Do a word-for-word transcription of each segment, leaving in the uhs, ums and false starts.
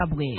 Zimbabwe.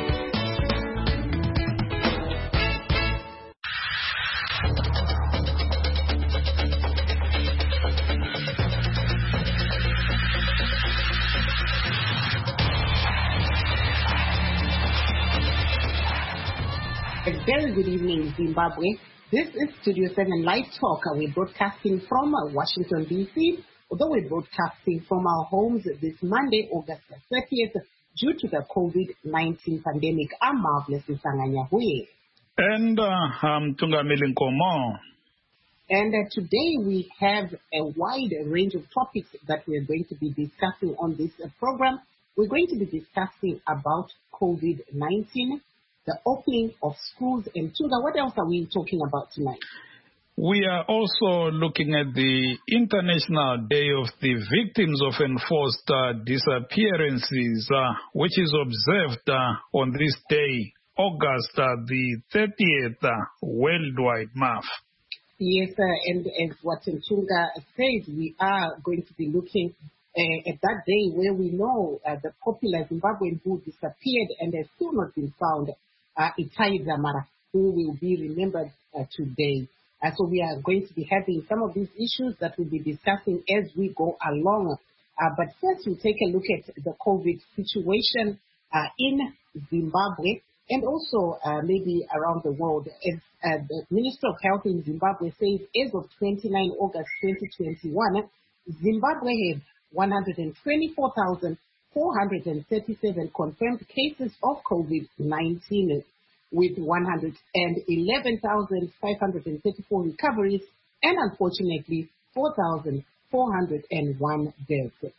A very good evening, Zimbabwe. This is Studio seven Live Talk. We're broadcasting from Washington, D C, although we're broadcasting from our homes this Monday, August thirtieth, due to the COVID nineteen pandemic. I'm Marvelous Nsanganya Hui. And uh, I'm Tungamili Nkomo. And uh, today we have a wide range of topics that we're going to be discussing on this uh, program. We're going to be discussing about COVID nineteen, the opening of schools, and Tunga, what else are we talking about tonight? We are also looking at the International Day of the Victims of Enforced uh, Disappearances, uh, which is observed uh, on this day, August uh, the thirtieth, uh, worldwide, Maf. Yes, uh, and as what Tunga said, we are going to be looking uh, at that day where we know uh, the popular Zimbabwean who disappeared and has still not been found, uh, Itai Dzamara, who will be remembered uh, today. Uh, so we are going to be having some of these issues that we'll be discussing as we go along. Uh, but first, we'll take a look at the COVID situation uh, in Zimbabwe and also uh, maybe around the world. As uh, the Minister of Health in Zimbabwe says, as of the twenty-ninth of August twenty twenty-one, Zimbabwe had one hundred twenty-four thousand four hundred thirty-seven confirmed cases of COVID nineteen. With one hundred eleven thousand five hundred thirty-four recoveries and, unfortunately, four thousand four hundred one deaths.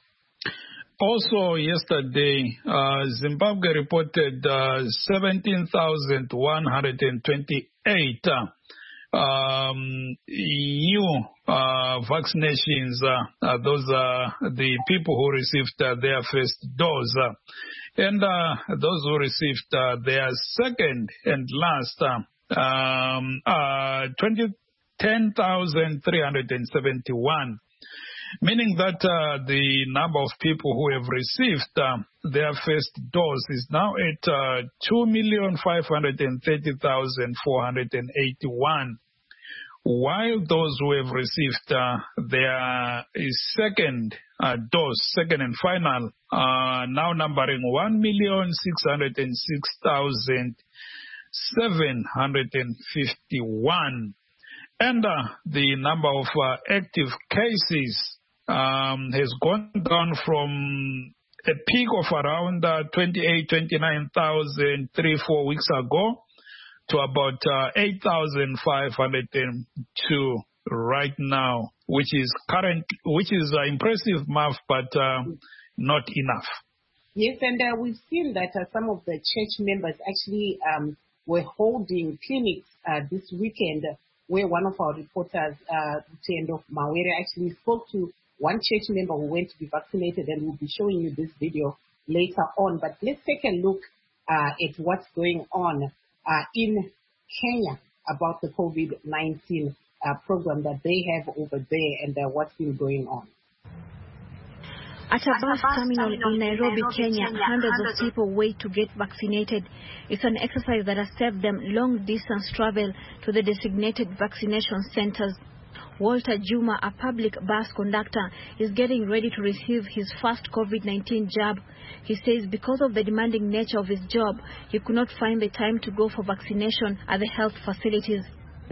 Also, yesterday, uh, Zimbabwe reported uh, seventeen thousand one hundred twenty-eight uh, um, new uh, vaccinations. Uh, uh, those are the people who received uh, their first dose. Uh, And uh, those who received uh, their second and last, uh, um, uh, ten thousand three hundred seventy-one, meaning that uh, the number of people who have received uh, their first dose is now at uh, two million five hundred thirty thousand four hundred eighty-one. While those who have received uh, their second uh, dose, second and final, uh, now numbering one million six hundred six thousand seven hundred fifty-one. And uh, the number of uh, active cases um, has gone down from a peak of around uh, twenty-eight, twenty-nine thousand three, four weeks ago to about uh, eight thousand five hundred two right now, which is current, which is uh, impressive, Mav, but uh, not enough. Yes, and uh, we've seen that uh, some of the church members actually um, were holding clinics uh, this weekend, where one of our reporters, uh, Tendo Mawere, actually spoke to one church member who went to be vaccinated, and we'll be showing you this video later on. But let's take a look uh, at what's going on Uh, in Kenya about the COVID nineteen uh, program that they have over there and uh, what's been going on. At a bus terminal in Nairobi, Kenya, hundreds of people wait to get vaccinated. It's an exercise that has saved them long-distance travel to the designated vaccination centers. Walter Juma, a public bus conductor, is getting ready to receive his first COVID nineteen jab. He says because of the demanding nature of his job, he could not find the time to go for vaccination at the health facilities.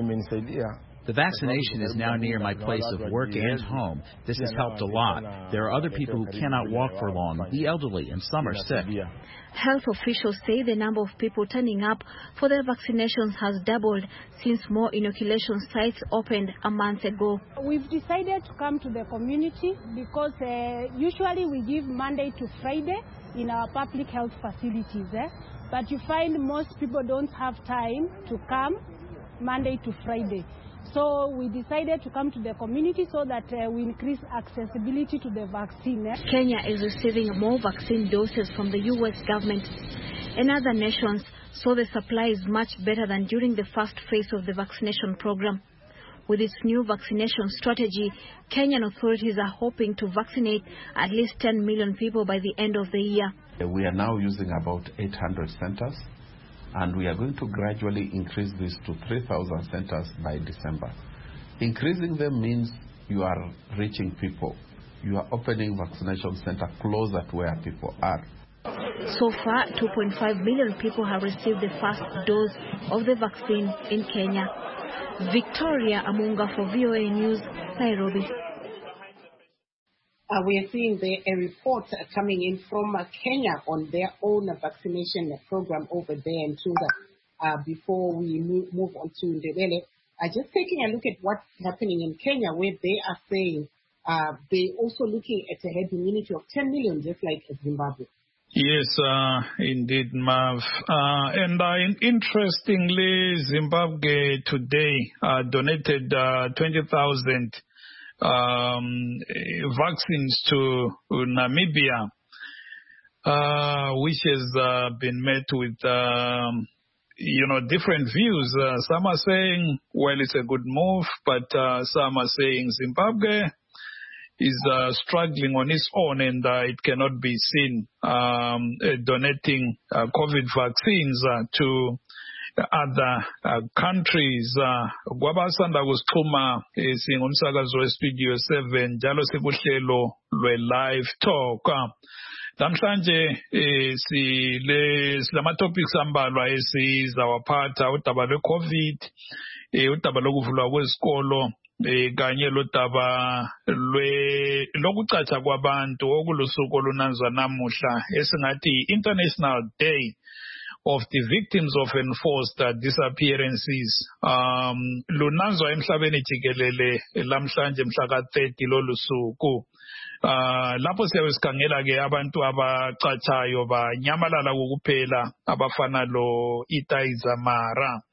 The vaccination is now near my place of work and home. This has helped a lot. There are other people who cannot walk for long, the elderly, and some are sick. Health officials say the number of people turning up for their vaccinations has doubled since more inoculation sites opened a month ago. We've decided to come to the community because uh, usually we give Monday to Friday in our public health facilities. Eh? But you find most people don't have time to come Monday to Friday. So we decided to come to the community so that uh, we increase accessibility to the vaccine. Eh? Kenya is receiving more vaccine doses from the U S government and other nations, so the supply is much better than during the first phase of the vaccination program. With its new vaccination strategy, Kenyan authorities are hoping to vaccinate at least ten million people by the end of the year. We are now using about eight hundred centers, and we are going to gradually increase this to three thousand centers by December. Increasing them means you are reaching people. You are opening vaccination center closer to where people are. So far, two point five million people have received the first dose of the vaccine in Kenya. Victoria Amunga for V O A News, Nairobi. Uh, we are seeing the, a report uh, coming in from uh, Kenya on their own uh, vaccination program over there in Tunga. Uh, before we move, move on to Ndebele, uh, just taking a look at what's happening in Kenya, where they are saying uh, they're also looking at a herd immunity of ten million, just like Zimbabwe. Yes, uh, indeed, Mav. Uh, and uh, interestingly, Zimbabwe today uh, donated uh, twenty thousand um, vaccines to Namibia, uh, which has uh, been met with, um, you know, different views. Uh, some are saying, well, it's a good move, but uh, some are saying Zimbabwe is uh, struggling on its own, and uh, it cannot be seen um, uh, donating uh, COVID vaccines uh, to other uh, countries. Kwabasanda kusixhuma singumsakazo westudio seven njalo sikuhlelo lwe-live talk. Namhlanje sile silama topics ambalwa esizawaphatha udaba lwe-COVID, udaba lokuvulwa kwesikolo, kanye lodaba lokucatsha kwabantu okulusuku olunanzwa namuhla esingathi International Day of the Victims of Enforced Disappearances. Um, lunanzwa emhlabeni jikelele lamhlanje mhla thirty lolu suku. Uh, lapho siyabe sikhangela ke abantu abacatshayo banyamalala kokuphela abafana lo Itai Zamara.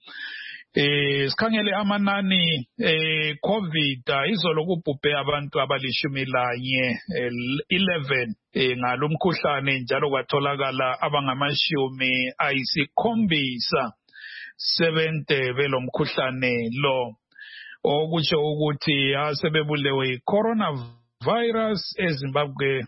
Eh sikhangele amanani eh COVID izolo kubhubhe abantu abalishumi lanye eleven eh ngalomkhuhlane njalo kwatholakala abangamashumi ayisikhombisa seventy belomkhuhlane lo, okutsho ukuthi asebebulewe i-coronavirus eZimbabwe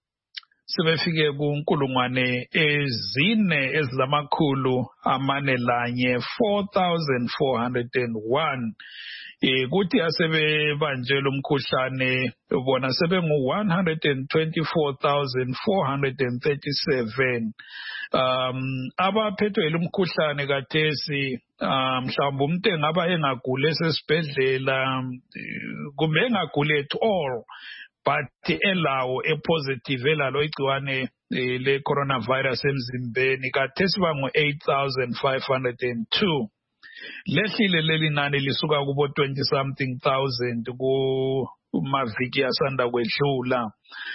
sebefike kunkulungwane ezine ezilamakhulu amane lanye four thousand four hundred one. Eh kuthi asebebanjwe lomkhuhlane bona sebengu one hundred twenty-four thousand four hundred thirty-seven. Um abaphethwe lumkhuhlane kathesi mhlawumbe umuntu engaba engagule esesibhedlela kumbe engagule at all, but elawo e-positive elalo igciwane le coronavirus emzimbeni kathesi bangu eight thousand five hundred two. Lehlile leli nani lisuka kubo twenty something thousand ku maviki asanda kwedlula.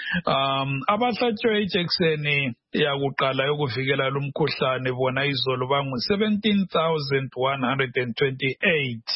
Um abahlatshwe ijekiseni yakuqala yokuvikela lumkhuhlane bona izolo bangu seventeen thousand one hundred twenty-eight,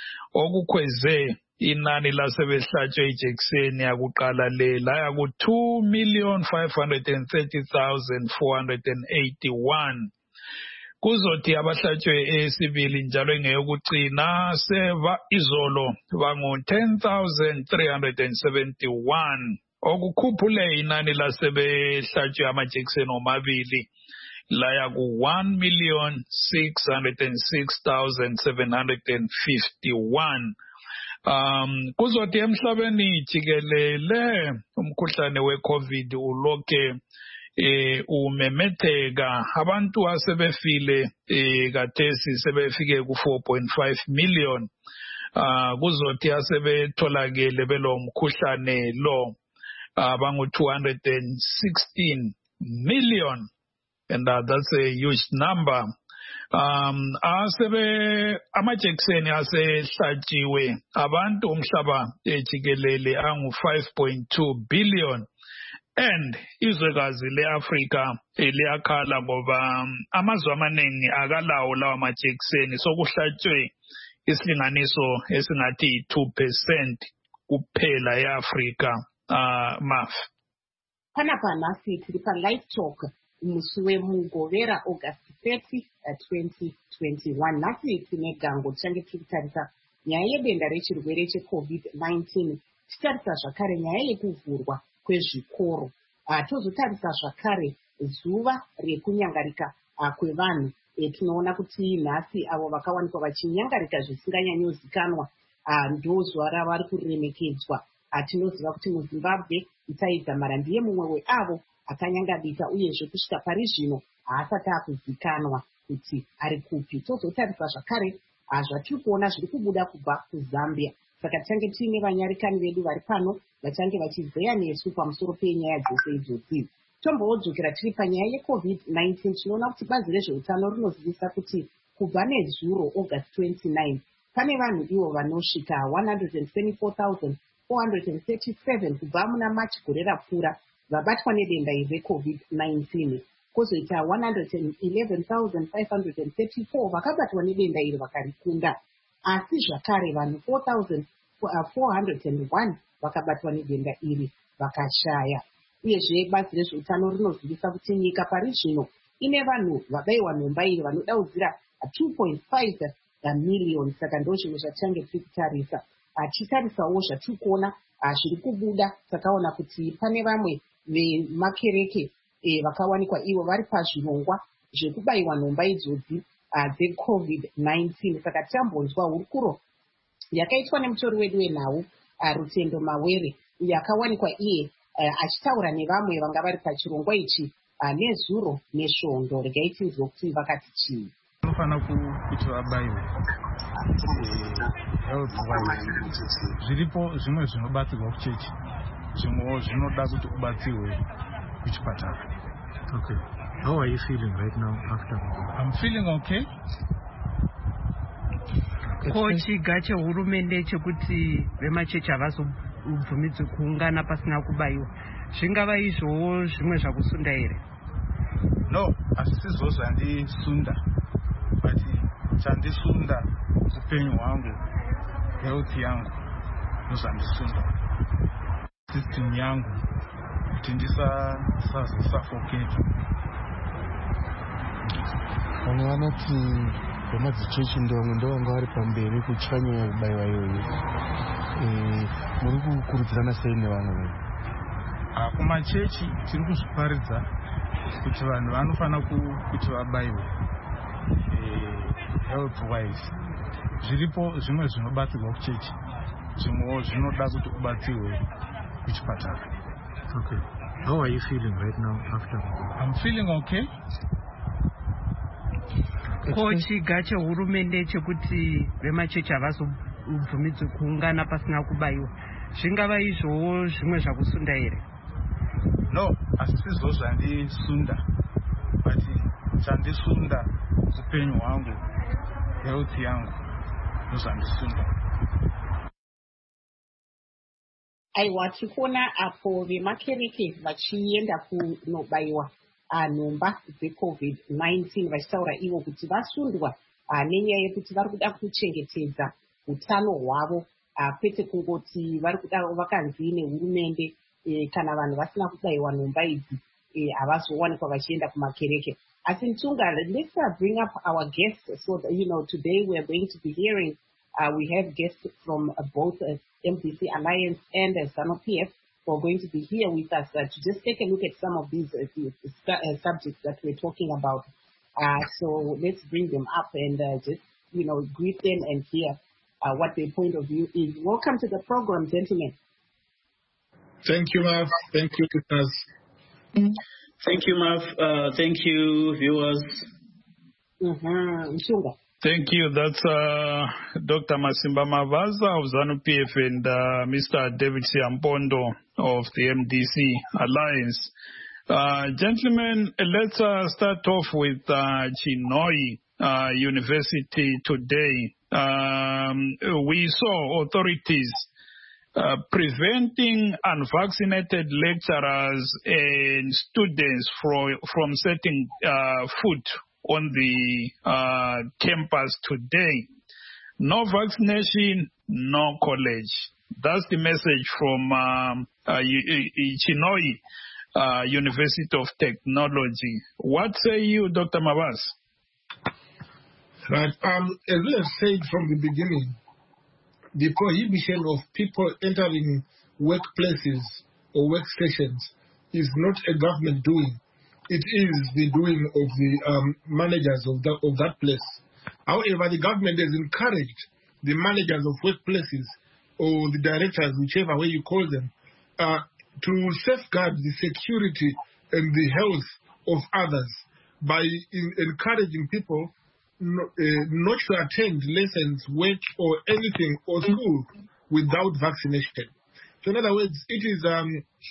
okukhweze inani lasebehlatshwe ijekiseni yakuqala le laya ku two million five hundred thirty thousand four hundred eighty-one. Kuzothi abahlatshwe esibili njalo engeyokucina seva izolo bangu ten thousand three hundred seventy-one, okukhuphule inani lasebehlatshwe amajekiseni omabili laya ku one million six hundred six thousand seven hundred fifty-one. Um kuzothi emhlabeni jikelele umkhuhlane we-COVID uloke eh umemetheka, abantu asebefile eh kathesi sebefike ku four point five million. Uh kuzothi asebetholakele belo mkhuhlane lo abangu two hundred sixteen million, and uh, that's a huge number. Um asebe amajekiseni asehlatshiwe abantu umhlaba ejikelele angu five point two billion, and izwekazi le-Afrika liyakhala ngoba amazwe amaningi akalawo lawa majekiseni, sokuhlatshwe isilinganiso esingathi two percent kuphela e-Afrika. uh Maf Panapa nasi tilipa live talk musuwe mugovera August thirty, twenty twenty-one. Nasi tinegango change tikutarisa nyaya yedenda rechirwere che-COVID nineteen, titarisa zvakare nyaya yekuvhurwa kwezvikoro. Uh, tozotarisa zvakare zuva rekunyangarika uh, kwevanhu. E, tinoona kuti nhasi avo vakawanikwa vachinyangarika zvisinganyanyozikanwa uh, ndo zuva ravari kuremekedzwa. Uh, tinoziva kuti muZimbabwe Mutaidza Mara ndiye mumwe weavo akanyangarika, uyezve kusvika pari zvino haasati akuzikanwa kuti ari kupi. Tozotarisa zvakare uh, zvatiri kuona zviri kubuda kubva kuZambia. Saka tichange tiine vanyarikani vedu vari pano vachange vachizeya nesu pamusoro penyaya dzose idzodzi. Tombodzokera tiri panyaya yecovid nineteen. Tinoona kuti bazi rezveutano rinozivisa kuti kubva nezuro August twenty-nine pane vanhu ivo vanosvika one hundred twenty-four thousand four hundred thirty-seven kubva muna March gore rapfuura vabatwa nedenda iri recovid nineteen. Kwozoita one hundred eleven thousand five hundred thirty-four vakabatwa nedenda iri vakarikunda. Asi zvakare vanhu four thousand four hundred one vakabatwa nedenda iri vakashaya. Uyezve bazi rezveutano rinozivisa kuti nyika pari zvino ine vanhu vabaiwa nhomba iri vanodaudzira two point five million. Saka ndo zvimwe zvatichange tiri kutarisa. Tichitarisawo zvatiri kuona zviri kubuda, takaona kuti pane vamwe vemakereke vakawanikwa ivo vari pazvirongwa zvekubayiwa nhomba idzodzi dzecovid nineteen. Saka tichambonzwa hurukuro yakaitwa nemutori wedu wenhau Rutendo Mawere, uyo akawanikwa iye achitaura nevamwe vanga vari pachirongwa ichi nezuro nesvondo. Regai tinzwe kuti vakati chii. Vanofana kuti vabayiwe health wise. Zviripo zvimwe zvinobatsirwa kuchechi, zvimwewo zvinoda kuti ubatsirwe kuchipatara. Okay. How are you feeling right now after? I'm feeling okay. Ko chiga chehurumende chekuti vemachechi havazobvumidzwi kuungana pasina kubayiwa, zvingava izvowo zvimwe zvakusunda here? No, hazvisizvo zvandisunda, but chandisunda upenyu hwangu, health yangu ndozvandisunda, system yangu kuti ndisazosuffocate. Vamwe vanoti vemadzichechi ndovamwe ndovanga vari pamberi kuchanyanya kubayiwa iyoyo. Muri kukurudzirana sei nevamwe? Kumachechi tiri kuzviparidza kuti vanhu vanofana kuti vabayiwe health wise. Zviripo zvimwe zvinobatsirwa kuchechi, zvimwewo zvinoda kuti ubatsirwe kuchipatara. Okay. How are you feeling right now after? I'm feeling okay. Ko chiga chehurumende chekuti vemachechi havazobvumidzwi kuungana pasina kubayiwa, zvingava izvowo zvimwe zvakusunda here? No, hazvisizvo zvandisunda, but chandisunda upenyu hwangu, health yangu ndozvandisunda. Aiwa, tikuona apo vemakereke vachienda kunobayiwa nhomba dzecovid nineteen vachitaura ivo kuti vasundwa nenyaya yekuti vari kuda kuchengetedza utano hwavo, kwete kungoti vari kuda vakanzi nehurumende kana vanhu vasina kubayiwa nhomba idzi havazowanikwa vachienda kumakereke. Asi Ntunga, let's uh, bring up our guests. So that, you know, today we are going to be hearing, uh, we have guests from uh, both uh, M D C Alliance and uh, ZANU-P F who are going to be here with us uh, to just take a look at some of these uh, uh, subjects that we're talking about. Uh, so let's bring them up and uh, just, you know, greet them and hear uh, what their point of view is. Welcome to the program, gentlemen. Thank you, Mav. Thank you, listeners. Mm-hmm. Thank you, Mav. Uh, thank you, viewers. Mm-hmm. Thank you. That's uh, Doctor Masimba Mavaza of ZANU-P F and uh, Mister David Siampondo of the M D C Alliance. Uh, gentlemen, let's uh, start off with uh, Chinhoyi uh, University today. Um, we saw authorities uh, preventing unvaccinated lecturers and students from, from setting uh, foot on the uh, campus today. No vaccination, no college. That's the message from um, uh, Chinhoyi uh, University of Technology. What say you, Doctor Mavaz? Right. Um, as we have said from the beginning, the prohibition of people entering workplaces or workstations is not a government doing. it is the doing of the um, managers of that, of that place. However, the government has encouraged the managers of workplaces or the directors, whichever way you call them, uh, to safeguard the security and the health of others by in encouraging people no, uh, not to attend lessons, work, or anything, or school without vaccination. So in other words, it is um,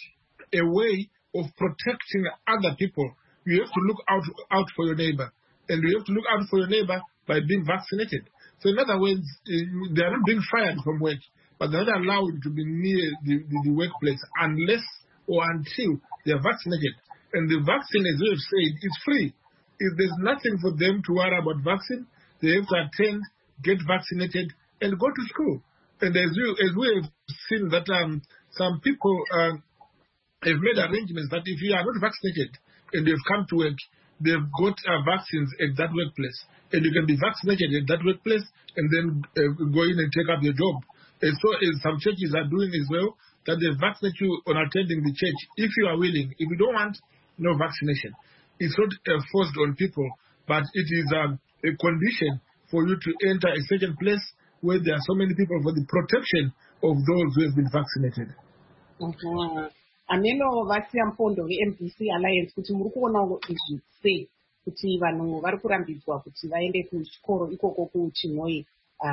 a way of protecting other people. You have to look out, out for your neighbor, and you have to look out for your neighbor by being vaccinated. So in other words, they are not being fired from work, but they're not allowed to be near the, the, the workplace unless or until they are vaccinated. And the vaccine, as we have said, is free. If there's nothing for them to worry about vaccine, they have to attend, get vaccinated, and go to school. And as we, as we have seen that um, some people uh, have made arrangements that if you are not vaccinated and you've come to work, they've got uh, vaccines at that workplace. And you can be vaccinated at that workplace and then uh, go in and take up your job. And so as some churches are doing as well, that they vaccinate you on attending the church if you are willing. If you don't want, no vaccination. It's not uh, forced on people, but it is um, a condition for you to enter a certain place where there are so many people for the protection of those who have been vaccinated. Mm-hmm. Ameno vasiya mpondo ve-M D C Alliance kuti muri kuonawo izvi sei kuti vanhu vari kurambidzwa kuti vaende kuchikoro ikoko kuChinhoyi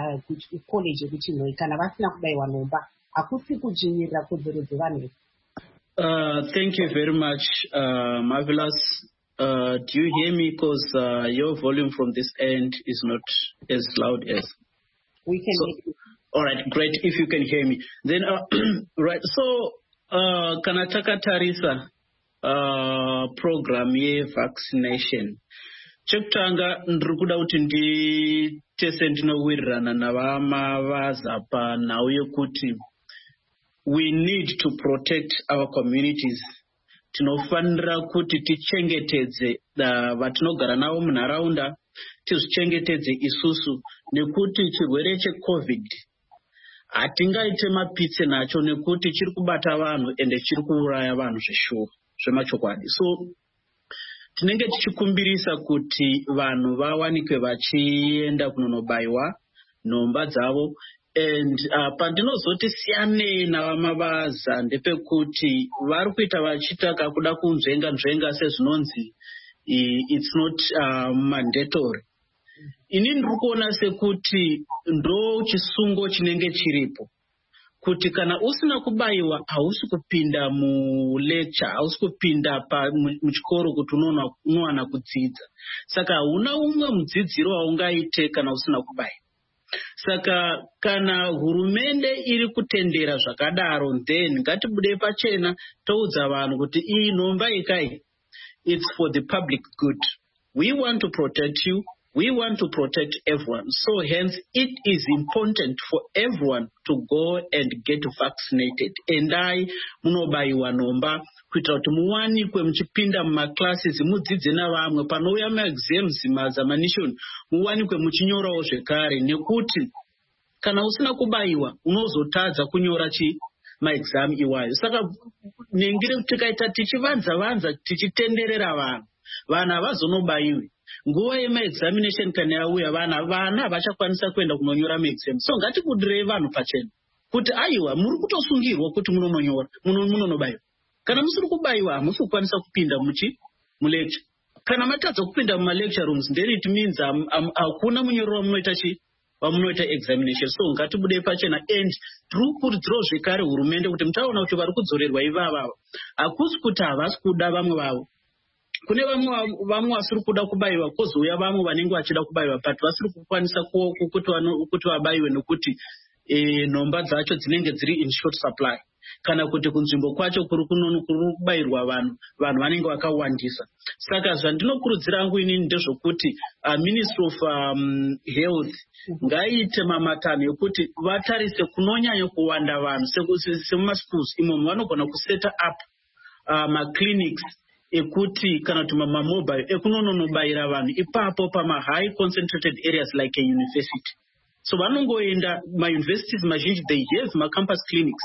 college kuChinhoyi kana vasina kubaiwa nhomba hakusi kudzvinyirira kodzero dzevanhu. Uh, thank you very much, uh, Marvelous. Uh, do you hear me? Because uh, your volume from this end is not as loud as. We can so, hear you. All right, great. If you can hear me. Then, uh, right. So, uh, Kanataka Tarisa uh, program ye vaccination. Chekutanga ndikuda kuti nditese ndinowirirana navama vazapa nauye kuti we need to protect our communities. Tinofanira kuti tichengetedze vatinogara navo munharaunda, tizvichengetedze isusu nekuti chirwere cheCovid hatingaite mapitse nacho nekuti chiri kubata vanhu ende chiri kuuraya vanhu zveshuwa zvemachokwadi. So tinenge tichikumbirisa kuti vanhu vawanikwe vachienda kunonobayiwa nhomba dzavo. And uh, pandinozoti siyanei navamavaza ndepekuti vari kuita vachitaka kuda kunzvenga nzvenga sezvinonzi it's not uh, mandatory. Ini ndiri kuona sekuti ndo chisungo chinenge chiripo kuti kana usina kubayiwa hausi kupinda mulecture, hausi kupinda muchikoro kuti unowana kudzidza. Saka hauna umwe mudzidziro waungaite kana usina kubayiwa. Saka kana hurumende iri kutendera zvakadaro, then ngatibude pachena toudza vanhu kuti iyi nhomba ikai, it's for the public good. We want to protect you. We want to protect everyone. So hence it is important for everyone to go and get vaccinated. Endai munobayiwa nhomba kuitira kuti muwanikwe muchipinda mumaklasses mudzidze navamwe panouya maexams mazamanishoni muwanikwe muchinyorawo zvekare, nekuti kana usina kubayiwa unozotadza kunyora chi maexam iwayo. Saka ningire tikaita tichivanza vanza tichitenderera vanhu vanhu havazonobayiwi. Nguva yemaexamination kana yauya vana vana havachakwanisa kuenda kunonyora maexam. So ngatibudirei vanhu pachena kuti aiwa muri kutosungirwa kuti munononyora munonobayiwa. Kana musiri kubayiwa hamusi kukwanisa kupinda muchi mulecture. Kana matadza kupinda mumalecture rooms, then it means hakuna munyororo wamunoita chi wamunoita examination. So ngatibudei pachena. And tiri kukurudzirawo zvekare hurumende kuti mutaona kuti vari kudzorerwa ivava hakusi kuti havasi kuda vamwe vavo. Kune vamwe vamwe vasiri kuda kubayiwa kwozouya vamwe vanenge vachida kubayiwa but vasiri kukwanisa kuti vabayiwe nekuti nhomba dzacho dzinenge dziri in short supply, kana kuti kunzvimbo kwacho kuri kubayirwa vanhu vanhu vanenge vakawandisa. Saka zvandinokurudzira angu inini ndezvokuti uh, Ministry of um, Health ngaiite mamatano ekuti vatarise kunonyanya kuwanda vanhu semumaschools imomo vanogona kuseta up uh, maclinics ekuti kana kuti mamobile ekunonobayira vanhu ipapo pama high concentrated areas like a university. So vanongoenda mauniversities mazhinji they have macampus clinics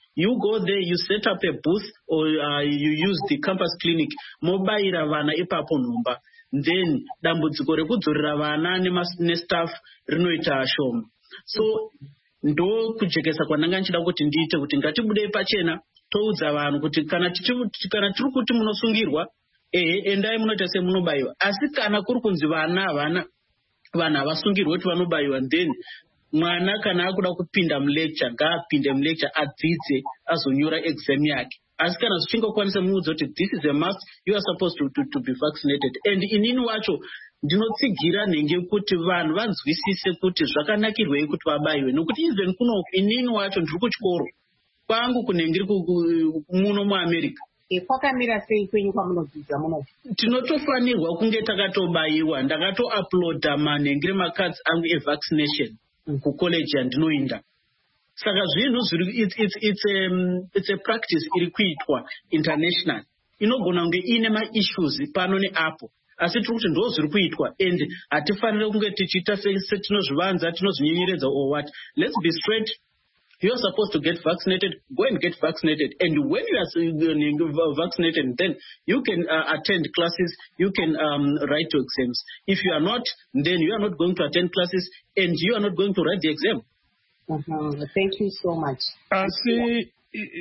You go there, you set up a booth, or uh, you use the campus clinic. Mobaira vana ipapo nhomba. Then dambudziko rekudzorera vana nestaff rinoita shoma. So ndo kujekesa kwananga nchida kuti ndiite kuti ngatibude pachena toudza vanhu kuti kana kana tiri kuti munosungirwa eh endai munoita se munobayiwa. Asi kana kuri kunzi vana vana vana vasungirwe kuti vanobayiwa, then mwana kana akuda kupinda mulecture ngaapinde mulecture adzidze azonyora exam yake. Asi kana zvichingokwanisa muudza kuti this is a must, you are supposed to, to, to be vaccinated. And inini wacho ndinotsigira nenge kuti vanhu vanzwisise kuti zvakanakirwei kuti vabayiwe, nokuti even kuno inini wacho ndiri kuchikoro kwangu kunenge muno muAmerica. Kwakamira sei kwenyu kwamunodzidza muno? Tinotofanirwa kunge takatobayiwa. Ndakato-uploada manengere macards angu evaccination kucollege yandinoinda. Saka zvinhu zviri it's it's it's um, it's a practice iri kuitwa international. Inogona kunge ine ma-issues pano neapo. Asi tiri kuti ndo zviri kuitwa and hatifanire kunge tichiita setinozvivanza tinozvinyenyeredza or what. Let's be straight. You are supposed to get vaccinated. Go and get vaccinated. And when you are vaccinated, then you can uh, attend classes. You can um, write your exams. If you are not, then you are not going to attend classes and you are not going to write the exam. Mm-hmm. Thank you so much. Asi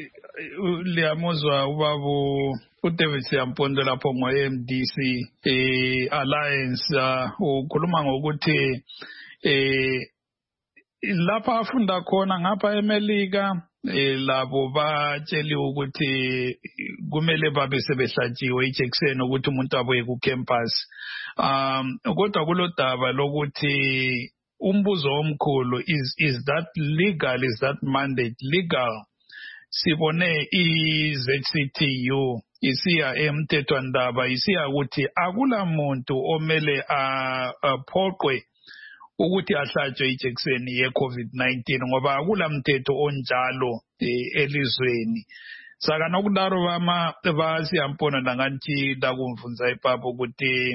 liamuzwa ubabu utevisi ampondo lapo mwa M D C eh, Alliance uh, ukuluma ngokuthi eh, lapha afunda khona ngapha eMelika eh, labo batsheli ukuthi kumele babe sebehlatshiwe ijekiseni ukuthi umuntu abuye ku campus. Um kodwa kulodaba lokuthi umbuzo omkhulu is is that legal, is that mandate legal? Sibone i-Z C T U isiya emthethwandaba isiya ukuthi akula muntu omele aphoqwe ukuthi ahlatshwe ijekiseni ye-COVID nineteen ngoba akula mthetho onjalo elizweni. Saka nokudaro bama basiyampona nanganthi dakumfunza ipapo ukuthi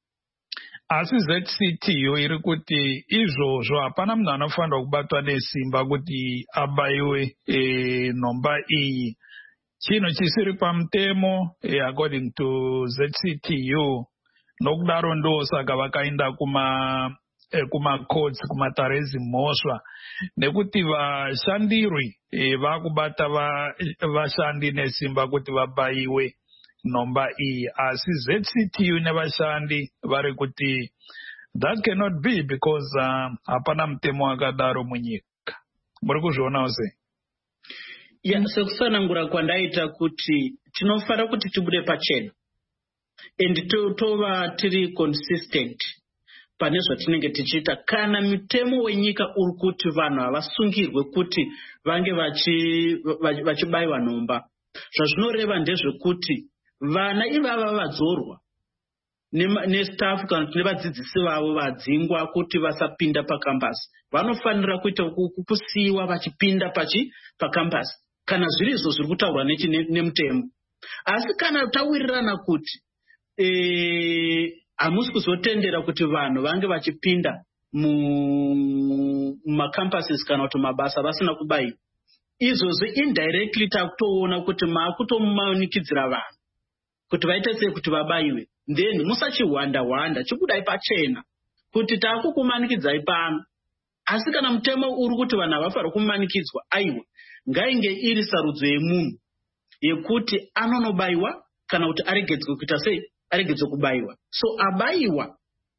asi Z C T U iri kuti izvozvo hapana munhu anofanira kubatwa nesimba kuti abayiwe e, nomba iyi. Chino chisiri pamutemo e, according to Z C T U. Nokudaro ndo saka vakaenda kuma e, kuma courts kumatarezi mhosva nekuti vashandirwi e, vakubata vashandi va nesimba kuti vabayiwe nomba iyi. Asi Z C T U nevashandi vari kuti that cannot be because hapana uh, mtemo wakadaro munyika. Muri kuzviona ose? Yeah, sekusanangura kwandaita kuti tinofanira kuti tibude pachena and to, tova tiri consistent pane zvatinenge tichiita. Kana mitemo wenyika uri kuti vanhu havasungirwe kuti vange vachibayiwa nomba, zvazvinoreva ndezvekuti vana ivava vadzorwa nestaff kana nevadzidzisi vavo vadzingwa kuti vasapinda pakambasi vanofanira kuita kusiyiwa vachipinda pachi pakambasi kana zviri izvo zviri kutaurwa nemutemo. Asi kana tawirirana kuti hamusi e, kuzotendera kuti vanhu vange vachipinda mumacampuses kana kuti mabasa vasina kubayiwa, izvozvo indirectly takutoona kuti maakutomanikidzira vanhu kuti vaite sei kuti vabayiwe. Then musachihwanda hwanda chikudai pachena kuti takukumanikidzai pano. Asi kana mutemo uri kuti vanhu havafanira kumanikidzwa, aiwa ngainge iri sarudzo yemunhu yekuti anonobayiwa kana kuti aregedzwe kuita sei, aregedzwe kubayiwa. So abayiwa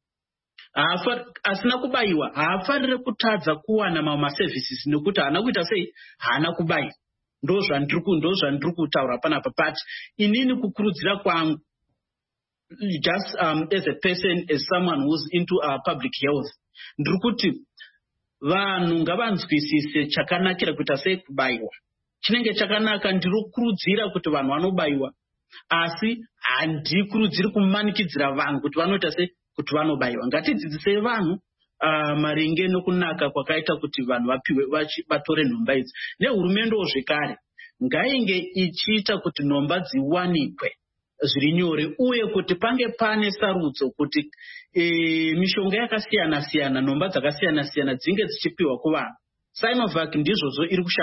asina kubayiwa haafanire kutadza kuwana mamwe maservices nekuti haana kuita sei, haana kubayiwa. Ndo zvandiri kutaura panapa. But inini kukurudzira kwangu, just um, as a person, as someone who's into uh, public health, ndiri kuti vanhu ngavanzwisise chakanakira kuita sei kubayiwa. Chinenge chakanaka, ndiri kukurudzira kuti vanhu vanobayiwa, asi handikurudziri kumanikidzira vanhu kuti vanoita sei kuti vanobayiwa. Ngatidzidzisei vanhu Uh, maringe nokunaka kwakaita kuti vanhu vapiwe vatore nhomba idzi. Nehurumendewo zvekare ngainge ichiita kuti nhomba dziwanikwe zviri nyore uye kuti pange pane sarudzo kuti e, mishonga yakasiyana siyana, nhomba dzakasiyana siyana dzinge dzichipiwa kuvanhu. Sinovac ndizvozvo iri kushanda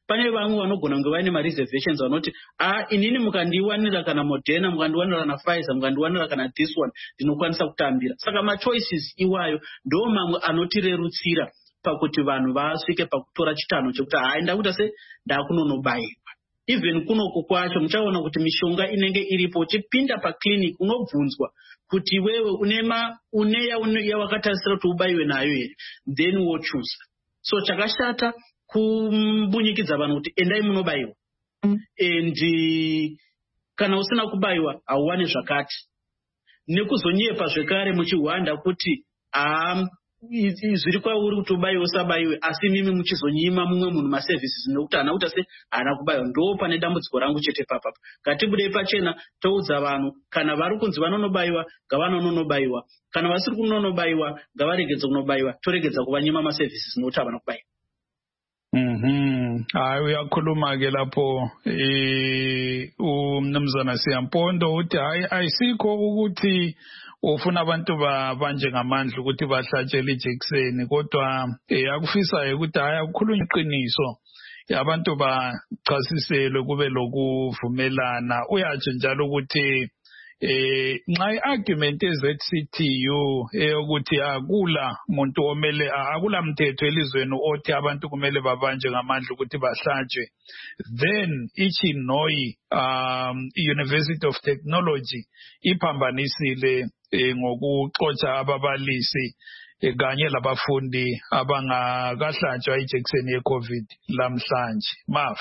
pane vamwe vanogona kunge vaine mareservations vanoti ah inini mukandiwanira kana Moderna mukandiwanira kana Pfizer mukandiwanira kana this one ndinokwanisa kutambira. Saka machoices iwayo ndo mamwe anotirerutsira pakuti vanhu vasvike pakutora chitanho chekuti haenda kuti se ndakunonobairwa. Even kunoku kwacho muchaona kuti mishonga inenge iripo uchipinda paclinic unobvunzwa kuti wewe unema uneya uneya wakatarisira kuti ubaiwe nayo here, then wochoose. So chakashata kumbunyikidza vanhu kuti endai munobaiwa and kana usina kubaiwa hauwane zvakati, nekuzonyepa zvekare muchihwanda kuti ah zviri kwauri kuti ubaiwe usabaiwe asi mimi muchizonyima mumwe munhu maservices nokuti hana kuti ase hana kubaiwa. Ndo pane dambudziko rangu chete papapa. Ngatibudei pachena toudza vanhu kana vari kunzi vanonobaiwa ngavanononobayiwa, kana vasiri kunonobayiwa ngavaregedze kunobaiwa, toregedza kuvanyima maservices nokuti havana kubaiwa. Mhm. Hayi uyakhuluma ke lapho eh umnumzana Siyampondo uthi hayi ayisikho ukuthi ufuna abantu banje ngamandla ukuthi bahlatshele ijekiseni, kodwa eyakufisayo ukuthi hayi akukhulunywe iqiniso, abantu bachasiselwe kube lokuvumelana. Uyatsho njalo ukuthi eh nxa iargument eZ C T U eyokuthi akula muntu omele akula mthetho elizweni othi abantu kumele babanje ngamandla ukuthi bahlatshwe, then iChinoyi um University of Technology iphambanisile ngokuxotsha ababalisi kanye labafundi abangakahlatshwa ijekiseni yeCovid lamhlanje. Maf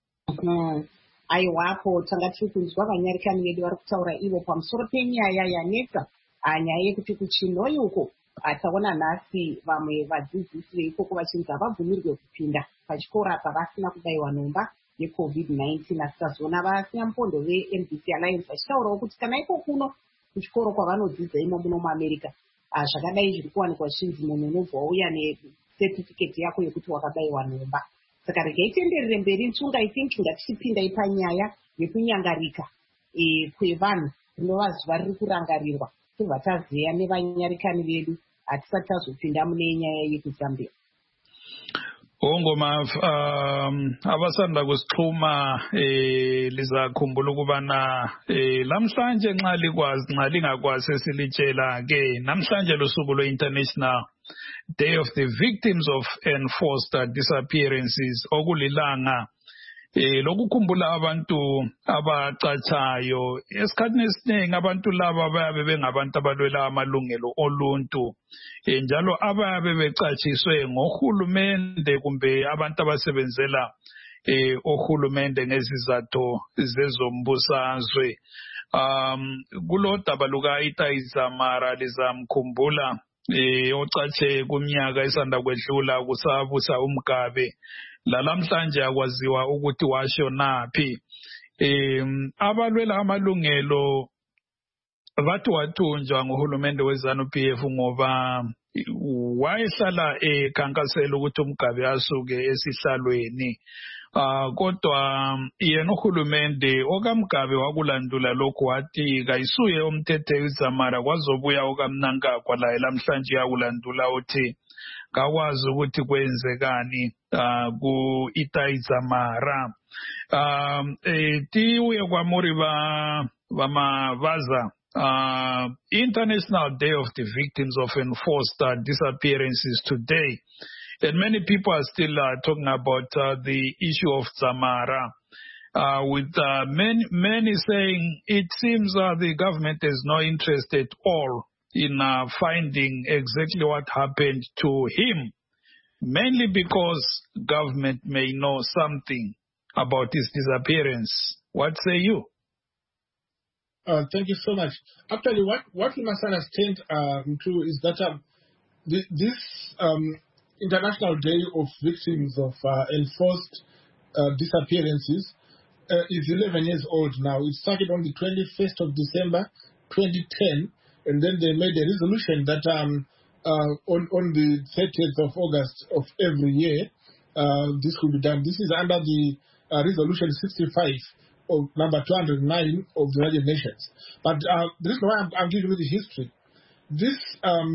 aiwapo tanga tiri kunzwa vanyarikani vedu vari kutaura ivo pamusoro penyaya yanetsa nyaya yekuti kuChinoyi uko taona nhasi vamwe vadzidzisi veikoko vachinzi havabvumirwe kupinda pachikora pavasina kubaiwa nhomba yeCovid nineteen. Asi tazoona vaSiyampondo veN B C Alliance vachitaurawo kuti kana iko kuno kuchikoro kwavanodzidza imo muno muAmerica zvakadai zviri kuwanikwa zvinzi munhu unobva wauya necertificate yako yekuti wakabaiwa nhomba. Saka regai tenderere mberi Ntsunga, I think ngatichipindai panyaya yekunyangarika kwevanhu rinova zuva riri kurangarirwa tobva tazeya nevanyarikani vedu hatisati tazopinda mune nyaya yekuzambia. Ongoma um abasanda kusixhuma eh lizakhumbula ukubana eh lamhlanje nxa likwazi nxa lingakwazi silitshela ke namhlanje losuku lwe-International Day of the Victims of Enforced Disappearances, okulilanga eh lokukhumbula abantu abacatshayo. Esikhathini esiningi abantu laba bayabe bengabantu abalwela amalungelo oluntu, njalo abayabe becatshiswe ngohulumende kumbe abantu abasebenzela eh ohulumende ngezizatho zezombusazwe. Um kulodaba luka Itai Dzamara lizamkhumbula eh ocatshe kumnyaka esanda kwedlula kusabusa uMgabe, lalamhlanje akwaziwa ukuthi washonaphi. Eh abalwela amalungelo bathi wathunjwa ngohulumende weZANU-P F ngoba wayehlala ekhankasela ukuthi uMgabe asuke esihlalweni. Uh, kodwa yena uhulumende okaMgabe wakulandula lokhu wathi kayisuye umthethe uZamara, kwazobuya okaMnankagwa laye lamhlanje yakulandula uthi kakwazi ukuthi kwenzekani uh, ku Itai Dzamara. Um eh tiwe kwamuri ba bamavaza uh International Day of the Victims of Enforced uh, Disappearances today. And many people are still uh, talking about uh, the issue of Dzamara, uh, with uh, many, many saying it seems uh, the government has no interest at all in uh, finding exactly what happened to him, mainly because government may know something about his disappearance. What say you? Uh, thank you so much. Actually, what, what we must understand uh, too, is that um, th- this um, International Day of Victims of uh, Enforced uh, Disappearances uh, is eleven years old now. It started on the twenty-first of December twenty ten, and then they made a resolution that um, uh, on, on the thirtieth of August of every year, uh, this could be done. This is under the uh, Resolution sixty-five of number two hundred nine of the United Nations. But uh, the reason why I'm, I'm giving you the history, this um,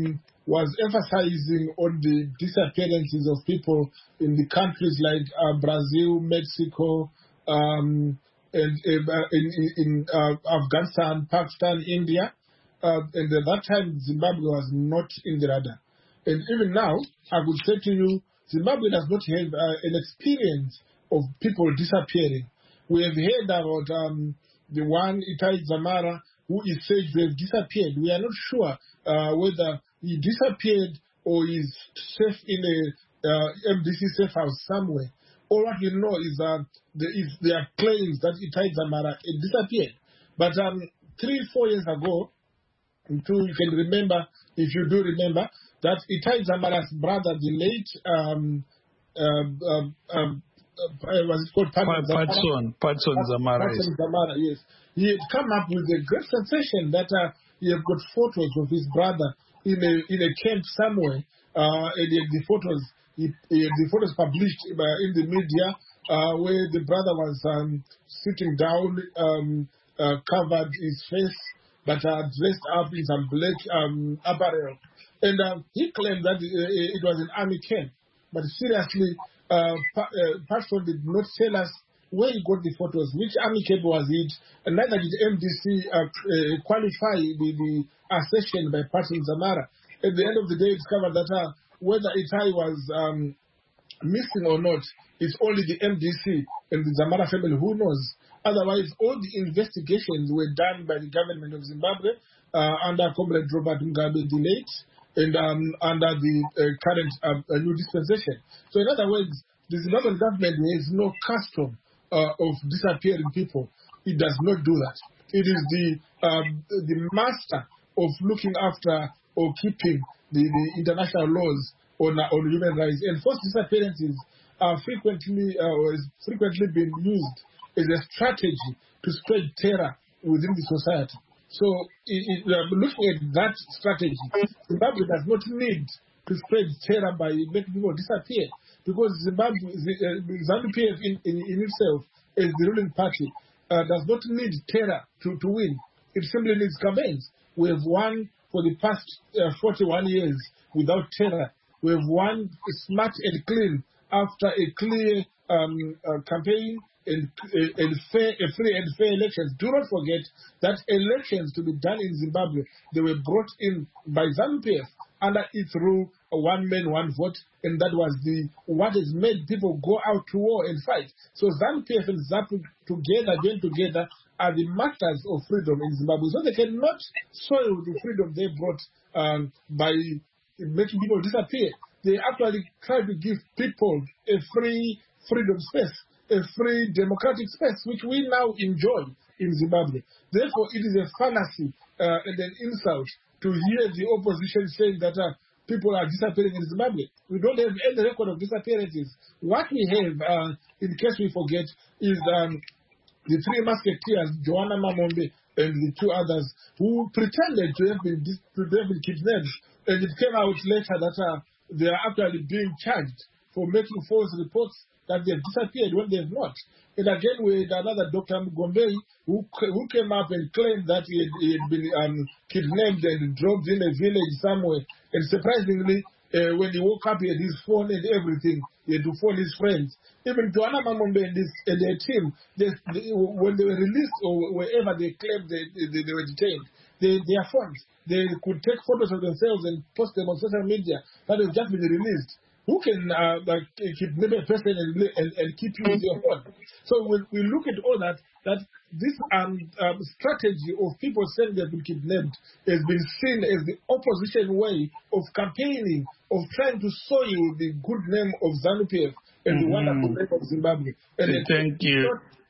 was emphasizing on the disappearances of people in the countries like uh, Brazil, Mexico, um, and uh, in, in uh, Afghanistan, Pakistan, India. Uh, and at that time, Zimbabwe was not in the radar. And even now, I would say to you, Zimbabwe does not have uh, an experience of people disappearing. We have heard about um, the one, Itai Dzamara, who is said to have disappeared. We are not sure uh, whether he disappeared or is safe in a uh, M D C safe house somewhere. All what we know is that uh, there, is, there are claims that Itai Dzamara disappeared. But um, three, four years ago, until you can remember, if you do remember, that Itai Dzamara's brother, the late, um, um, um, um, uh, was it called Patson, Patson Dzamara. Patson Dzamara, yes. He had come up with a great sensation that uh, he had got photos of his brother in a in a camp somewhere, uh, and he had the photos he, he had the photos published uh, in the media uh, where the brother was um, sitting down, um, uh, covered his face, but uh, dressed up in some black um, apparel, and uh, he claimed that uh, it was an army camp. But seriously, uh, pa- uh, Patson did not tell us where he got the photos, which army camp was it, and neither did M D C uh, uh, qualify the, the assertion by Patson Dzamara. At the end of the day, it discovered that uh, whether Itai was um, missing or not, it's only the M D C and the Dzamara family who knows. Otherwise, all the investigations were done by the government of Zimbabwe uh, under Comrade Robert Mugabe the late, and um, under the uh, current uh, new dispensation. So in other words, the Zimbabwean government has no custom uh, of disappearing people. It does not do that. It is the um, the master of looking after or keeping the, the international laws on, uh, on human rights. And forced disappearances are frequently uh, or is frequently being used as a strategy to spread terror within the society. So, it, it, uh, looking at that strategy, Zimbabwe does not need to spread terror by making people disappear, because Zimbabwe, uh, ZANU-P F in, in, in itself, as the ruling party, uh, does not need terror to, to win. It simply needs campaigns. We have won for the past uh, forty-one years without terror. We have won smart and clean after a clear um, uh, campaign and, uh, and fair, uh, free and fair elections. Do not forget that elections to be done in Zimbabwe, they were brought in by ZANU-P F under its rule, one man, one vote, and that was the what has made people go out to war and fight. So ZANU-P F and ZAPU together, again together, are the masters of freedom in Zimbabwe. So they cannot soil the freedom they brought um, by making people disappear. They actually try to give people a free freedom space, a free democratic space, which we now enjoy in Zimbabwe. Therefore, it is a fallacy uh, and an insult to hear the opposition saying that uh, people are disappearing in Zimbabwe. We don't have any record of disappearances. What we have, uh, in case we forget, is um, the three musketeers, Joanna Mamombe and the two others, who pretended to have been, dis- to have been kidnapped. And it came out later that uh, they are actually being charged for making false reports that they have disappeared when they have not. And again, we had another Doctor Mgombei who, who came up and claimed that he had, he had been um, kidnapped and dropped in a village somewhere. And surprisingly, uh, when he woke up, he had his phone and everything. He had to phone his friends. Even Joanna Mamombe and, this, and their team, they, they, when they were released or wherever they claimed they, they, they were detained, they, their phones, they could take photos of themselves and post them on social media that have just been released. Who can uh, like, kidnap a person and, and, and keep you with your phone? So when we look at all that, that this um, um, strategy of people saying they've been kidnapped has been seen as the opposition way of campaigning, of trying to soil the good name of ZANU-P F and mm-hmm. the wonderful name of Zimbabwe. And Thank you.